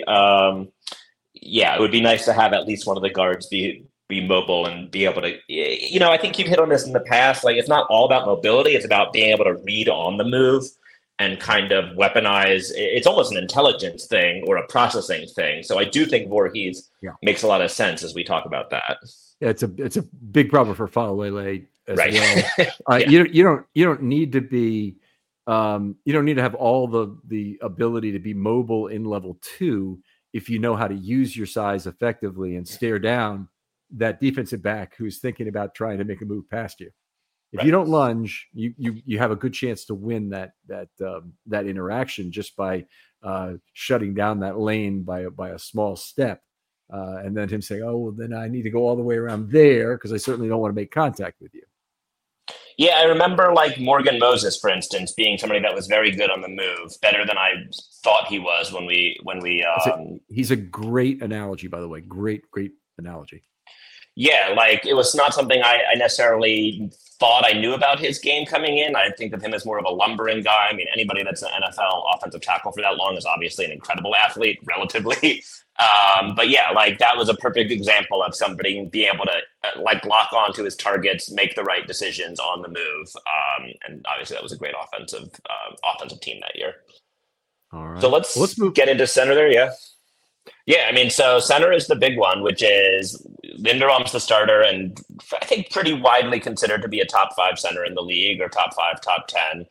It would be nice to have at least one of the guards be mobile and be able to, I think you've hit on this in the past. Like, it's not all about mobility. It's about being able to read on the move and kind of weaponize. It's almost an intelligence thing or a processing thing. So I do think Voorhees makes a lot of sense as we talk about that. Yeah, it's a big problem for Faalele as right. well. You don't need to be you don't need to have all the ability to be mobile in level 2 if you know how to use your size effectively and stare down that defensive back who's thinking about trying to make a move past you. If you don't lunge, you have a good chance to win that interaction just by shutting down that lane by a small step, and then him saying, "Oh, well, then I need to go all the way around there because I certainly don't want to make contact with you." Yeah, I remember like Morgan Moses, for instance, being somebody that was very good on the move, better than I thought he was when we. He's a great analogy, by the way. Great analogy. Yeah, like it was not something I necessarily thought I knew about his game coming in. I think of him as more of a lumbering guy. I mean, anybody that's an NFL offensive tackle for that long is obviously an incredible athlete, relatively. But yeah, like that was a perfect example of somebody being able to like lock onto his targets, make the right decisions on the move. And obviously that was a great offensive team that year. All right. So let's get into center there. Yeah. Yeah, I mean, so center is the big one, which is Linderbaum's the starter, and I think pretty widely considered to be a top 5 center in the league, or top 5, top 10.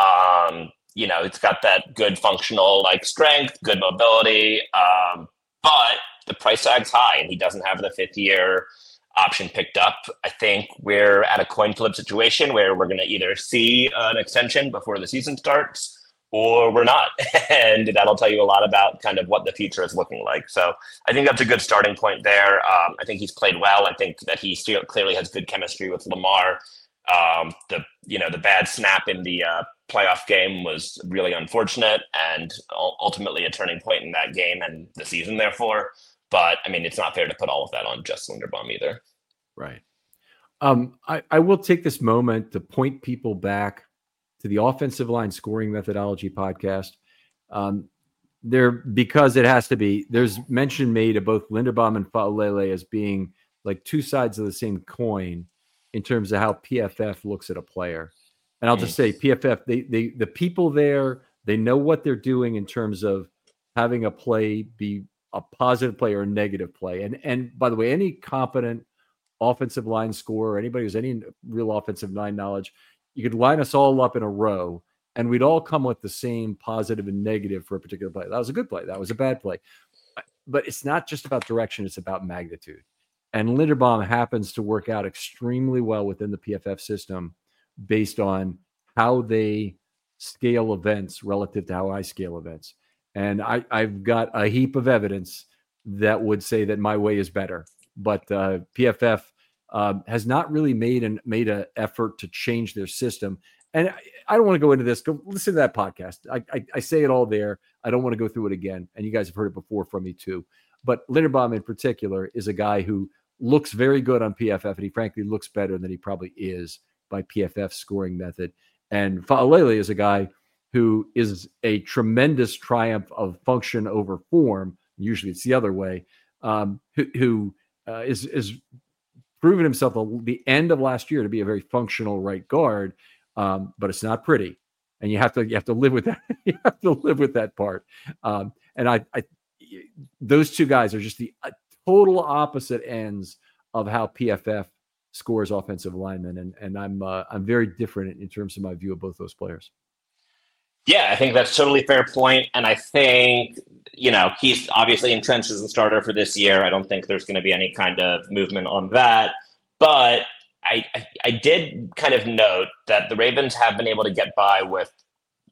It's got that good functional like strength, good mobility, but the price tag's high, and he doesn't have the 5th-year option picked up. I think we're at a coin flip situation where we're going to either see an extension before the season starts, or we're not. And that'll tell you a lot about kind of what the future is looking like. So I think that's a good starting point there. I think he's played well. I think that he still clearly has good chemistry with Lamar. The bad snap in the playoff game was really unfortunate and ultimately a turning point in that game and the season, therefore. But I mean, it's not fair to put all of that on just Linderbaum either. Right. I will take this moment to point people back to the Offensive Line Scoring Methodology podcast. Because it has to be, there's mention made of both Linderbaum and Faalele as being like two sides of the same coin in terms of how PFF looks at a player. And I'll just say PFF, the people there, they know what they're doing in terms of having a play be a positive play or a negative play. And by the way, any competent offensive line scorer, anybody who's any real offensive line knowledge, you could line us all up in a row and we'd all come with the same positive and negative for a particular play. That was a good play. That was a bad play. But it's not just about direction. It's about magnitude. And Linderbaum happens to work out extremely well within the PFF system based on how they scale events relative to how I scale events. And I've got a heap of evidence that would say that my way is better. But PFF has not really made an effort to change their system. And I don't want to go into this. Go listen to that podcast. I say it all there. I don't want to go through it again. And you guys have heard it before from me too. But Linderbaum in particular is a guy who looks very good on PFF, and he frankly looks better than he probably is by PFF scoring method. And Faalele is a guy who is a tremendous triumph of function over form. Usually it's the other way. Who is proven himself at the end of last year to be a very functional right guard, but it's not pretty, and you have to live with that. You have to live with that part. And I those two guys are just the total opposite ends of how PFF scores offensive linemen, and I'm very different in terms of my view of both those players. Yeah, I think that's totally fair point. And I think, he's obviously entrenched as the starter for this year. I don't think there's going to be any kind of movement on that. But I did kind of note that the Ravens have been able to get by with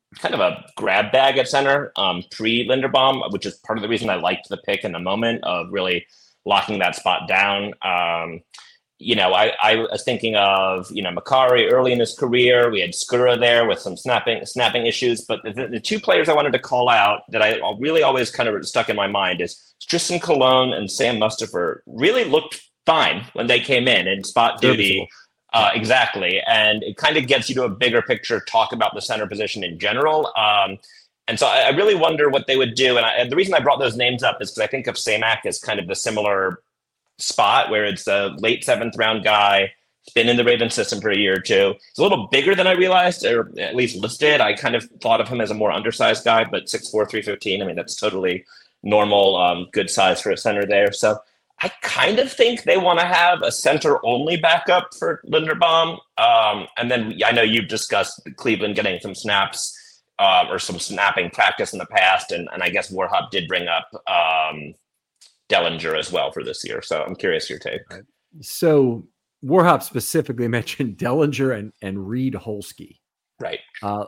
kind of a grab bag at center pre Linderbaum, which is part of the reason I liked the pick in the moment of really locking that spot down. I was thinking of, Makari early in his career. We had Skura there with some snapping issues. But the two players I wanted to call out that I really always kind of stuck in my mind is Tristan Colon and Sam Mustipher really looked fine when they came in spot duty. Exactly. And it kind of gets you to a bigger picture talk about the center position in general. And so I really wonder what they would do. And the reason I brought those names up is because I think of Samac as kind of the similar spot where it's a late 7th round guy. He's been in the Ravens system for a year or two. He's a little bigger than I realized, or at least listed. I kind of thought of him as a more undersized guy, but 6'4", 315. I mean, that's totally normal, good size for a center there. So I kind of think they want to have a center-only backup for Linderbaum. And then I know you've discussed Cleveland getting some snaps or some snapping practice in the past, and I guess Warhop did bring up Dellinger as well for this year. So I'm curious your take. So Warhop specifically mentioned Dellinger and Reed Holsky. Right.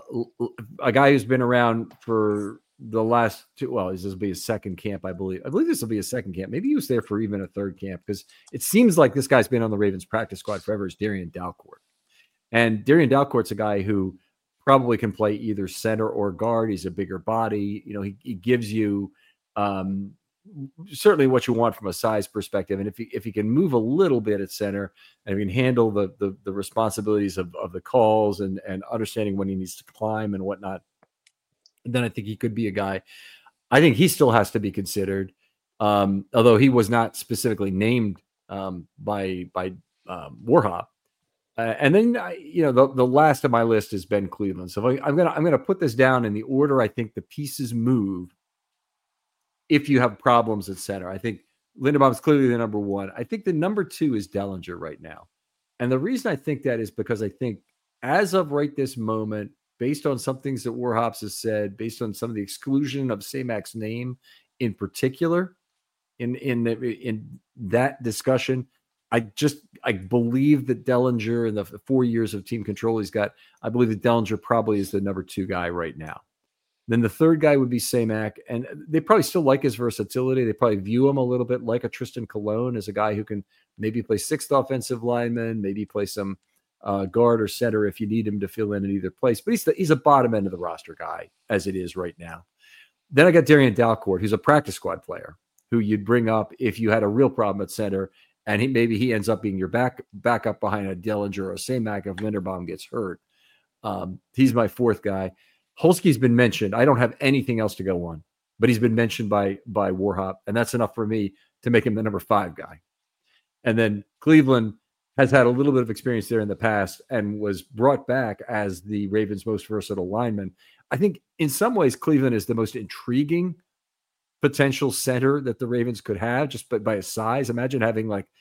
A guy who's been around for the last two, this will be his second camp, I believe. I believe this will be his second camp. Maybe he was there for even a third camp, because it seems like this guy's been on the Ravens practice squad forever, is Darian Dalcourt. And Darian Dalcourt's a guy who probably can play either center or guard. He's a bigger body. He gives you certainly what you want from a size perspective. And if he can move a little bit at center and he can handle the responsibilities of the calls and understanding when he needs to climb and whatnot, then I think he could be a guy. I think he still has to be considered, although he was not specifically named by Warhop. And then the last of my list is Ben Cleveland. So I'm gonna put this down in the order I think the pieces move if you have problems at center. I think Linderbaum's clearly the number one. I think the number two is Dellinger right now. And the reason I think that is because I think as of right this moment, based on some things that Warhops has said, based on some of the exclusion of Samac's name in particular, in that discussion, I believe that Dellinger, in the 4 years of team control he's got, I believe that Dellinger probably is the number two guy right now. Then the third guy would be Samac, and they probably still like his versatility. They probably view him a little bit like a Tristan Colon, as a guy who can maybe play sixth offensive lineman, maybe play some guard or center if you need him to fill in either place. But he's a bottom end of the roster guy as it is right now. Then I got Darian Dalcourt, who's a practice squad player who you'd bring up if you had a real problem at center, and he ends up being your backup behind a Dellinger or a Samac if Linderbaum gets hurt. He's my fourth guy. Holsky's been mentioned. I don't have anything else to go on, but he's been mentioned by Warhop, and that's enough for me to make him the number five guy. And then Cleveland has had a little bit of experience there in the past and was brought back as the Ravens' most versatile lineman. I think in some ways Cleveland is the most intriguing potential center that the Ravens could have, just by his size. Imagine having a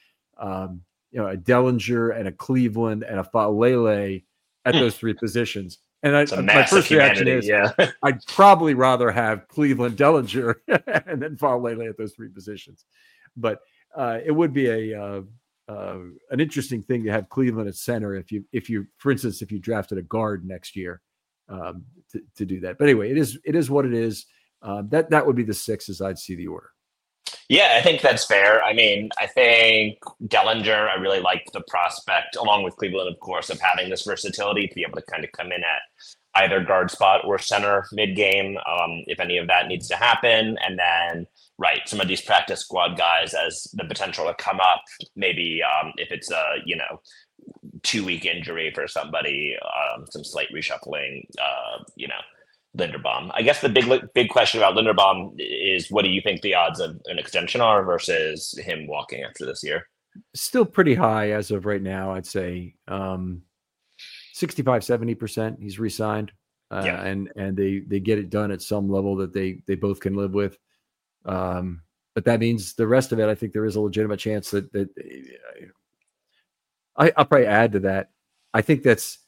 Dellinger and a Cleveland and a Faalele at those three positions. And my first reaction is, I'd probably rather have Cleveland, Dellinger, and then Faalele at those three positions. But it would be an interesting thing to have Cleveland at center if you, for instance, if you drafted a guard next year to do that. But anyway, it is what it is. That would be the six as I'd see the order. Yeah, I think that's fair. I mean, I think Dellinger, I really liked the prospect, along with Cleveland, of course, of having this versatility to be able to kind of come in at either guard spot or center mid-game, if any of that needs to happen. And then, some of these practice squad guys as the potential to come up, maybe if it's a, 2-week injury for somebody, some slight reshuffling, Linderbaum. I guess the big question about Linderbaum is, what do you think the odds of an extension are versus him walking after this year? Still pretty high as of right now. I'd say 65-70% he's re-signed, and they get it done at some level that they both can live with. But that means the rest of it, I think there is a legitimate chance that I'll probably add to that. I think that's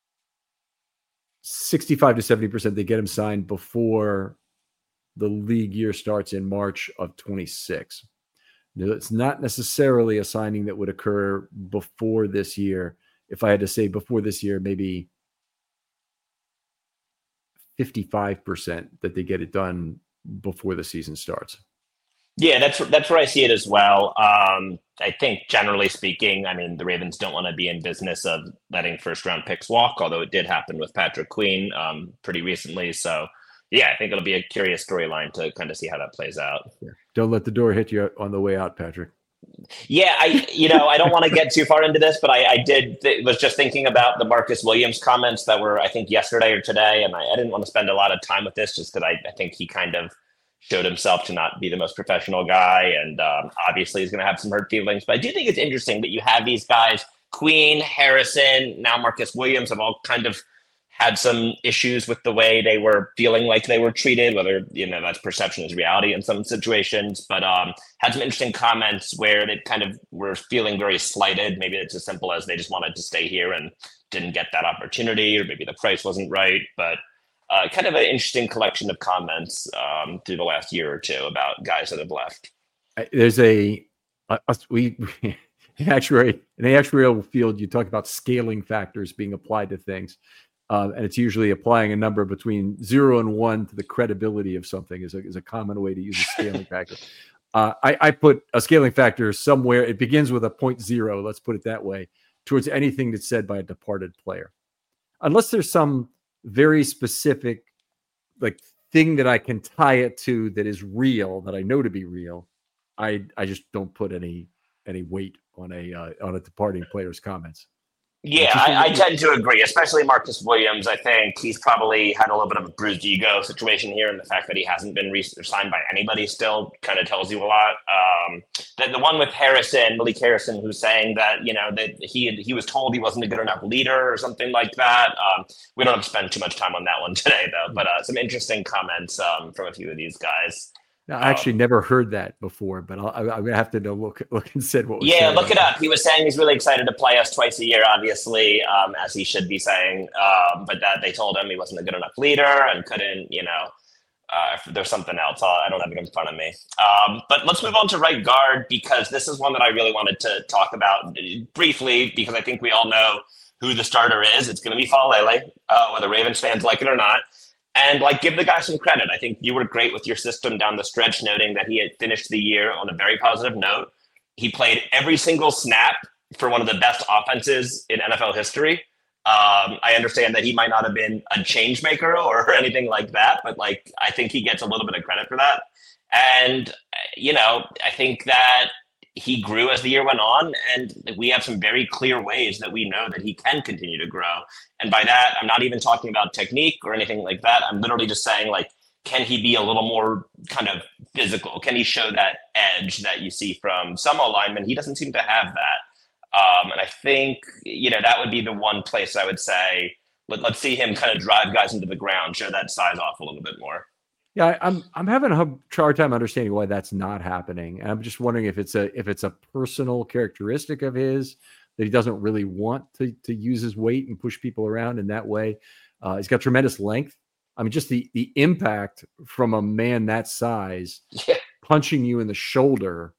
65 to 70% they get him signed before the league year starts in March of 26. It's not necessarily a signing that would occur before this year. If I had to say before this year, maybe 55% that they get it done before the season starts. Yeah, that's where I see it as well. I think generally speaking, I mean, the Ravens don't want to be in business of letting first round picks walk, although it did happen with Patrick Queen pretty recently. So yeah, I think it'll be a curious storyline to kind of see how that plays out. Yeah. Don't let the door hit you on the way out, Patrick. Yeah, I don't want to get too far into this, but I was just thinking about the Marcus Williams comments that were, I think, yesterday or today, and I didn't want to spend a lot of time with this just because I think he kind of showed himself to not be the most professional guy, and obviously he's going to have some hurt feelings. But I do think it's interesting that you have these guys, Queen, Harrison, now Marcus Williams, have all kind of had some issues with the way they were feeling like they were treated, whether, that's perception is reality in some situations, but had some interesting comments where they kind of were feeling very slighted. Maybe it's as simple as they just wanted to stay here and didn't get that opportunity, or maybe the price wasn't right, but kind of an interesting collection of comments through the last year or two about guys that have left. There's in the actuarial field, you talk about scaling factors being applied to things. And it's usually applying a number between 0 and 1 to the credibility of something is a common way to use a scaling factor. I put a scaling factor somewhere. It begins with a 0.0, let's put it that way, towards anything that's said by a departed player. Unless there's some very specific thing that I can tie it to that is real, that I know to be real, I just don't put any weight on a departing player's comments. Yeah, I tend to agree, especially Marcus Williams. I think he's probably had a little bit of a bruised ego situation here, and the fact that he hasn't been signed by anybody still kind of tells you a lot. The one with Harrison, Malik Harrison, who's saying that, that he was told he wasn't a good enough leader or something like that. We don't have to spend too much time on that one today, though, but some interesting comments from a few of these guys. No, I actually never heard that before, but I'm going to have to look and said what was Yeah, look it up. He was saying he's really excited to play us twice a year, obviously, as he should be saying, but that they told him he wasn't a good enough leader and couldn't, there's something else. I don't have it in front of me. But let's move on to right guard, because this is one that I really wanted to talk about briefly, because I think we all know who the starter is. It's going to be Faalele, whether Ravens fans like it or not. And give the guy some credit. I think you were great with your system down the stretch, noting that he had finished the year on a very positive note. He played every single snap for one of the best offenses in NFL history. I understand that he might not have been a change maker or anything like that, but I think he gets a little bit of credit for that. And, I think that he grew as the year went on, and we have some very clear ways that we know that he can continue to grow. And by that, I'm not even talking about technique or anything like that. I'm literally just saying, can he be a little more kind of physical? Can he show that edge that you see from some linemen? He doesn't seem to have that. And I think, that would be the one place I would say, let's see him kind of drive guys into the ground, show that size off a little bit more. Yeah, I'm having a hard time understanding why that's not happening. And I'm just wondering if it's a personal characteristic of his that he doesn't really want to use his weight and push people around in that way. He's got tremendous length. I mean, just the impact from a man that size punching you in the shoulder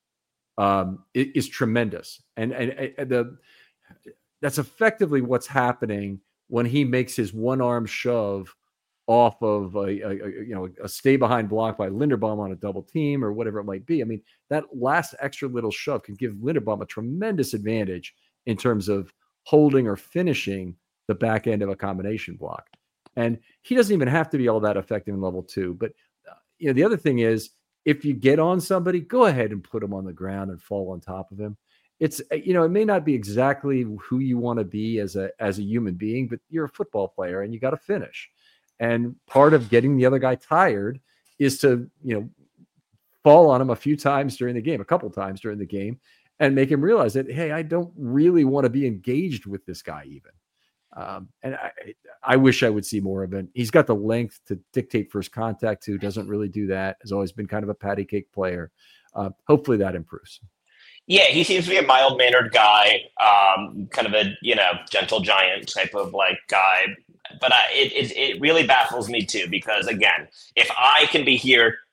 is tremendous. And that's effectively what's happening when he makes his one-arm shove off of a stay behind block by Linderbaum on a double team or whatever it might be. I mean, that last extra little shove can give Linderbaum a tremendous advantage in terms of holding or finishing the back end of a combination block. And he doesn't even have to be all that effective in level 2. But the other thing is, if you get on somebody, go ahead and put him on the ground and fall on top of him. It's, it may not be exactly who you want to be as a human being, but you're a football player and you got to finish. And part of getting the other guy tired is to, fall on him a couple times during the game, and make him realize that, hey, I don't really want to be engaged with this guy even. And I wish I would see more of it. He's got the length to dictate first contact too. Doesn't really do that. Has always been kind of a patty cake player. Hopefully that improves. Yeah, he seems to be a mild-mannered guy, kind of a, gentle giant type of guy. But it really baffles me too, because again, if I can be here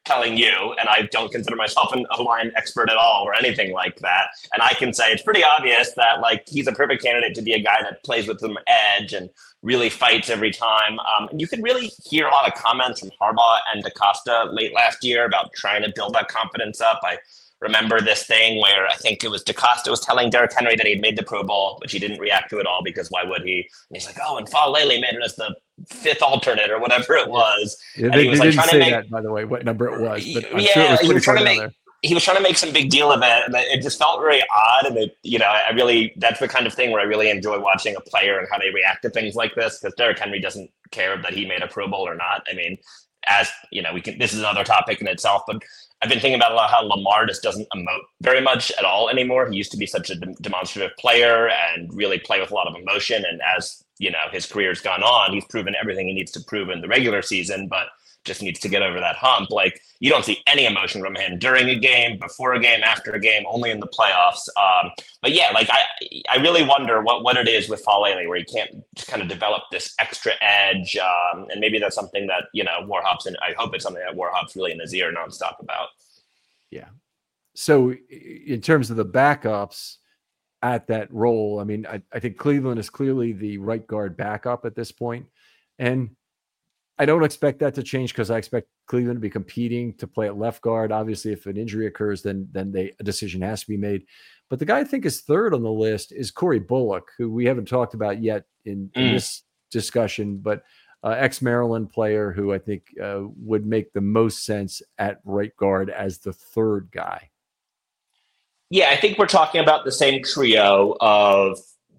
telling you, and I don't consider myself an O-line expert at all or anything like that. And I can say it's pretty obvious that like he's a perfect candidate to be a guy that plays with some edge and really fights every time. And you could really hear a lot of comments from Harbaugh and DaCosta late last year about trying to build that confidence up. I remember this thing where I think it was DaCosta was telling Derrick Henry that he had made the Pro Bowl, which he didn't react to at all because why would he? And he's like, oh, and Faalele made it as the fifth alternate or whatever it was. Yeah, and he was like didn't trying say to make that, by the way, what number it was. But I'm yeah, sure it was he was trying to make. there. He was trying to make some big deal of it, and it just felt very odd. And it, I really, that's the kind of thing where I really enjoy watching a player and how they react to things like this. Because Derrick Henry doesn't care that he made a Pro Bowl or not. I mean, this is another topic in itself. But I've been thinking about a lot how Lamar just doesn't emote very much at all anymore. He used to be such a demonstrative player and really play with a lot of emotion. And as his career's gone on, he's proven everything he needs to prove in the regular season, but just needs to get over that hump. Like, you don't see any emotion from him during a game, before a game, after a game, only in the playoffs. But yeah, like I really wonder what it is with Faalele where he can't just kind of develop this extra edge. And maybe that's something that, Warhop's, and I hope it's something that Warhop's really in his ear nonstop about. Yeah. So in terms of the backups at that role, I mean, I think Cleveland is clearly the right guard backup at this point. And I don't expect that to change because I expect Cleveland to be competing to play at left guard. Obviously, if an injury occurs, then a decision has to be made. But the guy I think is third on the list is Corey Bullock, who we haven't talked about yet in this discussion, but ex-Maryland player who I think would make the most sense at right guard as the third guy. Yeah, I think we're talking about the same trio of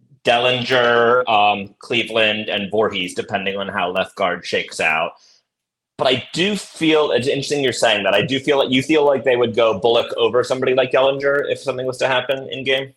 Dellinger, Cleveland, and Voorhees, depending on how left guard shakes out. But I do feel it's interesting you're saying that. I do feel you feel like they would go Bullock over somebody like Dellinger if something was to happen in game.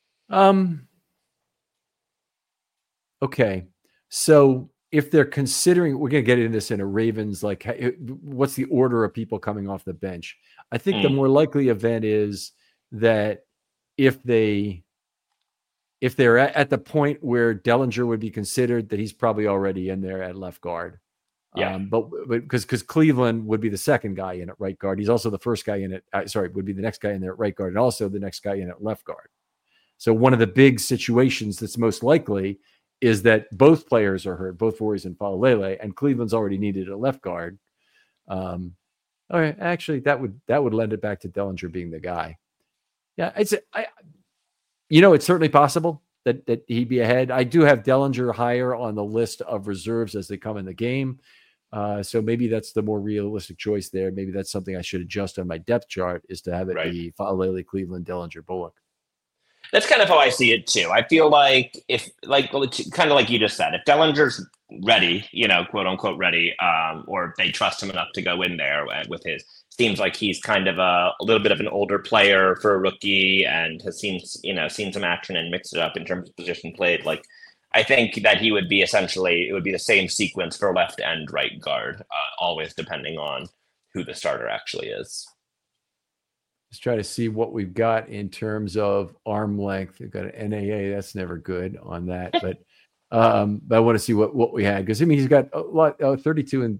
Okay, so if they're considering, we're going to get into this in a Ravens, like what's the order of people coming off the bench? I think the more likely event is that if they're at the point where Dellinger would be considered, that he's probably already in there at left guard. Yeah. But because Cleveland would be the second guy in at right guard. He's also the first guy in it. Would be the next guy in there at right guard and also the next guy in at left guard. So one of the big situations that's most likely is that both players are hurt, both Voorhees and Faalele, and Cleveland's already needed a left guard. Okay, actually, that would lend it back to Dellinger being the guy. Yeah, it's certainly possible that he'd be ahead. I do have Dellinger higher on the list of reserves as they come in the game. So maybe that's the more realistic choice there. Maybe that's something I should adjust on my depth chart, is to have it be Faalele, Cleveland, Dellinger, Bullock. That's kind of how I see it too. I feel like kind of like you just said, if Dellinger's ready, quote unquote ready, or they trust him enough to go in there with his, seems like he's kind of a little bit of an older player for a rookie and has seen some action and mixed it up in terms of position played. Like, I think that it would be the same sequence for left and right guard, always depending on who the starter actually is. Let's try to see what we've got in terms of arm length. We've got an NAA. That's never good on that, but I want to see what we had, because he's got a lot, 32 and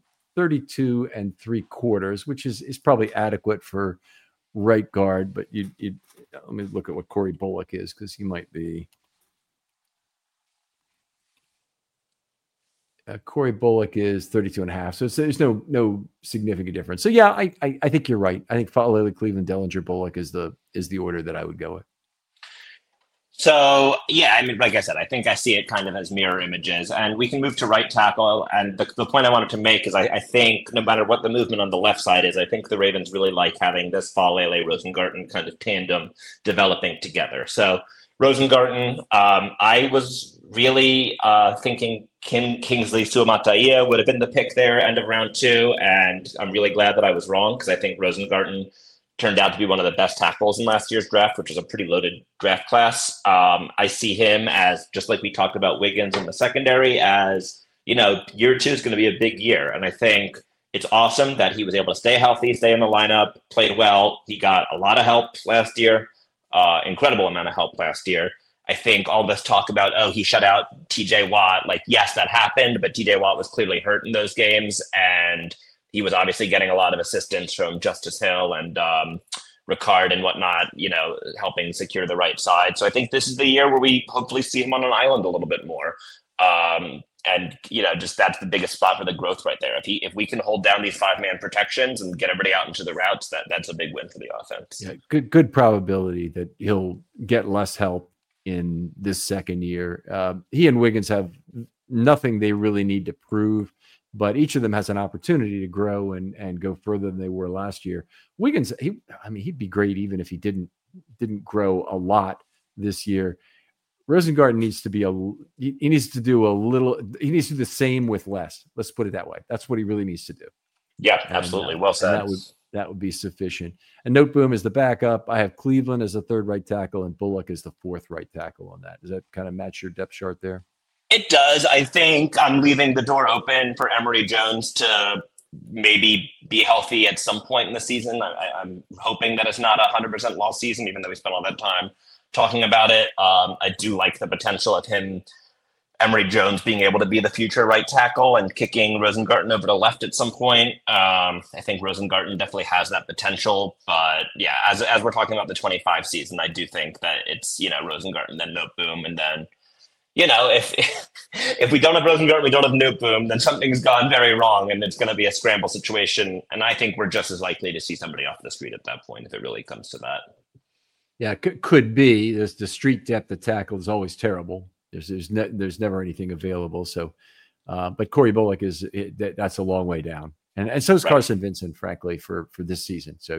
3/4, which is probably adequate for right guard. But you let me look at what Corey Bullock is, because he might be. Corey Bullock is 32.5, so there's no significant difference. So yeah, I think you're right. I think Faalele, Cleveland, Dellinger, Bullock is the order that I would go with. So yeah, I mean, like I said, I think I see it kind of as mirror images, and we can move to right tackle. And the point I wanted to make is I think no matter what the movement on the left side is, I think the Ravens really like having this Faalele Rosengarten kind of tandem developing together. So Rosengarten, I was really thinking Kingsley Suamataia would have been the pick there, end of round 2, and I'm really glad that I was wrong, because I think Rosengarten turned out to be one of the best tackles in last year's draft, which was a pretty loaded draft class. I see him as, just like we talked about Wiggins in the secondary, as, year 2 is going to be a big year. And I think it's awesome that he was able to stay healthy, stay in the lineup, played well. He got a lot of help last year, incredible amount of help last year. I think all this talk about, he shut out TJ Watt, like, yes, that happened, but TJ Watt was clearly hurt in those games, and he was obviously getting a lot of assistance from Justice Hill and Ricard and whatnot, helping secure the right side. So I think this is the year where we hopefully see him on an island a little bit more. And just that's the biggest spot for the growth right there. If we can hold down these 5-man protections and get everybody out into the routes, that's a big win for the offense. Yeah, good probability that he'll get less help in this second year. He and Wiggins have nothing they really need to prove, but each of them has an opportunity to grow and go further than they were last year. Wiggins, he'd be great even if he didn't grow a lot this year. Rosengarten needs to he needs to do the same with less. Let's put it that way. That's what he really needs to do. Yeah, absolutely. Well said. That would be sufficient. And Noteboom is the backup. I have Cleveland as the third right tackle and Bullock as the fourth right tackle on that. Does that kind of match your depth chart there? It does. I think I'm leaving the door open for Emory Jones to maybe be healthy at some point in the season. I'm hoping that it's not a 100% lost season, even though we spent all that time talking about it. I do like the potential of Emory Jones being able to be the future right tackle and kicking Rosengarten over to left at some point. I think Rosengarten definitely has that potential, but yeah, as we're talking about the 25 season, I do think that it's, Rosengarten, then Noteboom. And then, if we don't have Rosengarten, we don't have Noteboom, then something's gone very wrong and it's going to be a scramble situation. And I think we're just as likely to see somebody off the street at that point if it really comes to that. Yeah, could be. There's the street depth of tackle is always terrible. There's never anything available. So, but Corey Bullock that's a long way down, and so is right. Carson Vincent, frankly, for this season. So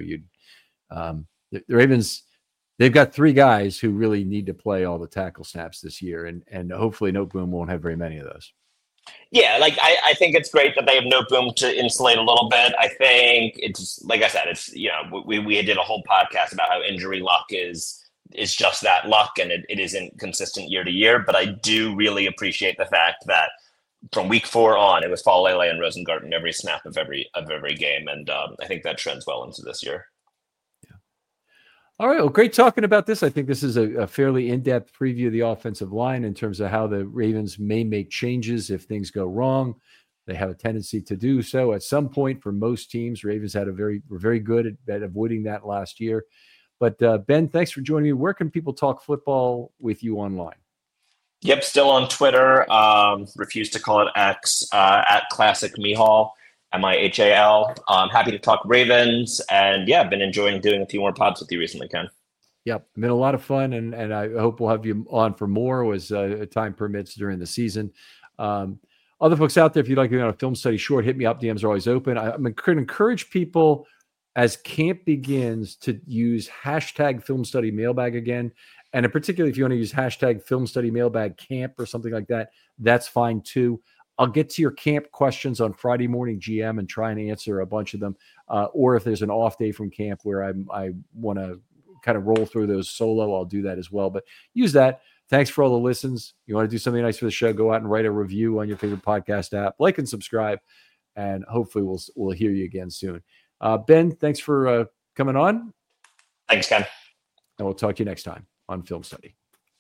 the Ravens, they've got 3 guys who really need to play all the tackle snaps this year, and hopefully Noteboom won't have very many of those. Yeah, I think it's great that they have Noteboom to insulate a little bit. I think it's, like I said, it's, we did a whole podcast about how injury luck is just that, luck, and it isn't consistent year to year. But I do really appreciate the fact that from week 4 on, it was Falele and Rosengarten every snap of every game. And I think that trends well into this year. All right. Well, great talking about this. I think this is a fairly in-depth preview of the offensive line in terms of how the Ravens may make changes if things go wrong. They have a tendency to do so at some point. For most teams, Ravens were very good at avoiding that last year. But Ben, thanks for joining me. Where can people talk football with you online? Yep, still on Twitter. Refuse to call it X, at Classic Mihal. Mihal. I'm happy to talk Ravens, and yeah, I've been enjoying doing a few more pods with you recently, Ken. Yep, been a lot of fun, and I hope we'll have you on for more as time permits during the season. Other folks out there, if you'd like to be on a film study short, hit me up. DMs are always open. I'm going to encourage people as camp begins to use hashtag film study mailbag again, and particularly if you want to use hashtag film study mailbag camp or something like that, that's fine too. I'll get to your camp questions on Friday morning GM and try and answer a bunch of them. Or if there's an off day from camp where I want to kind of roll through those solo, I'll do that as well. But use that. Thanks for all the listens. You want to do something nice for the show, go out and write a review on your favorite podcast app, like and subscribe, and hopefully we'll hear you again soon. Ben, thanks for coming on. Thanks, Ken. And we'll talk to you next time on Film Study.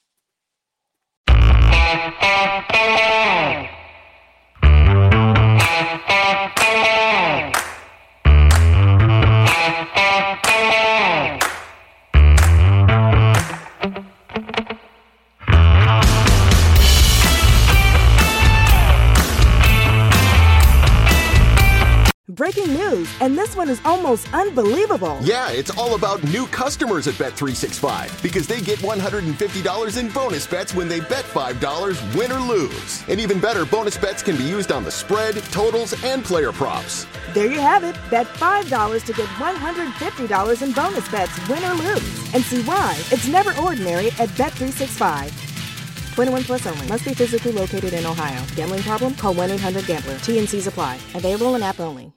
Breaking news, and this one is almost unbelievable. Yeah, it's all about new customers at Bet365 because they get $150 in bonus bets when they bet $5, win or lose. And even better, bonus bets can be used on the spread, totals, and player props. There you have it. Bet $5 to get $150 in bonus bets, win or lose. And see why it's never ordinary at Bet365. 21 plus only. Must be physically located in Ohio. Gambling problem? Call 1-800-GAMBLER. T&Cs apply. Available in app only.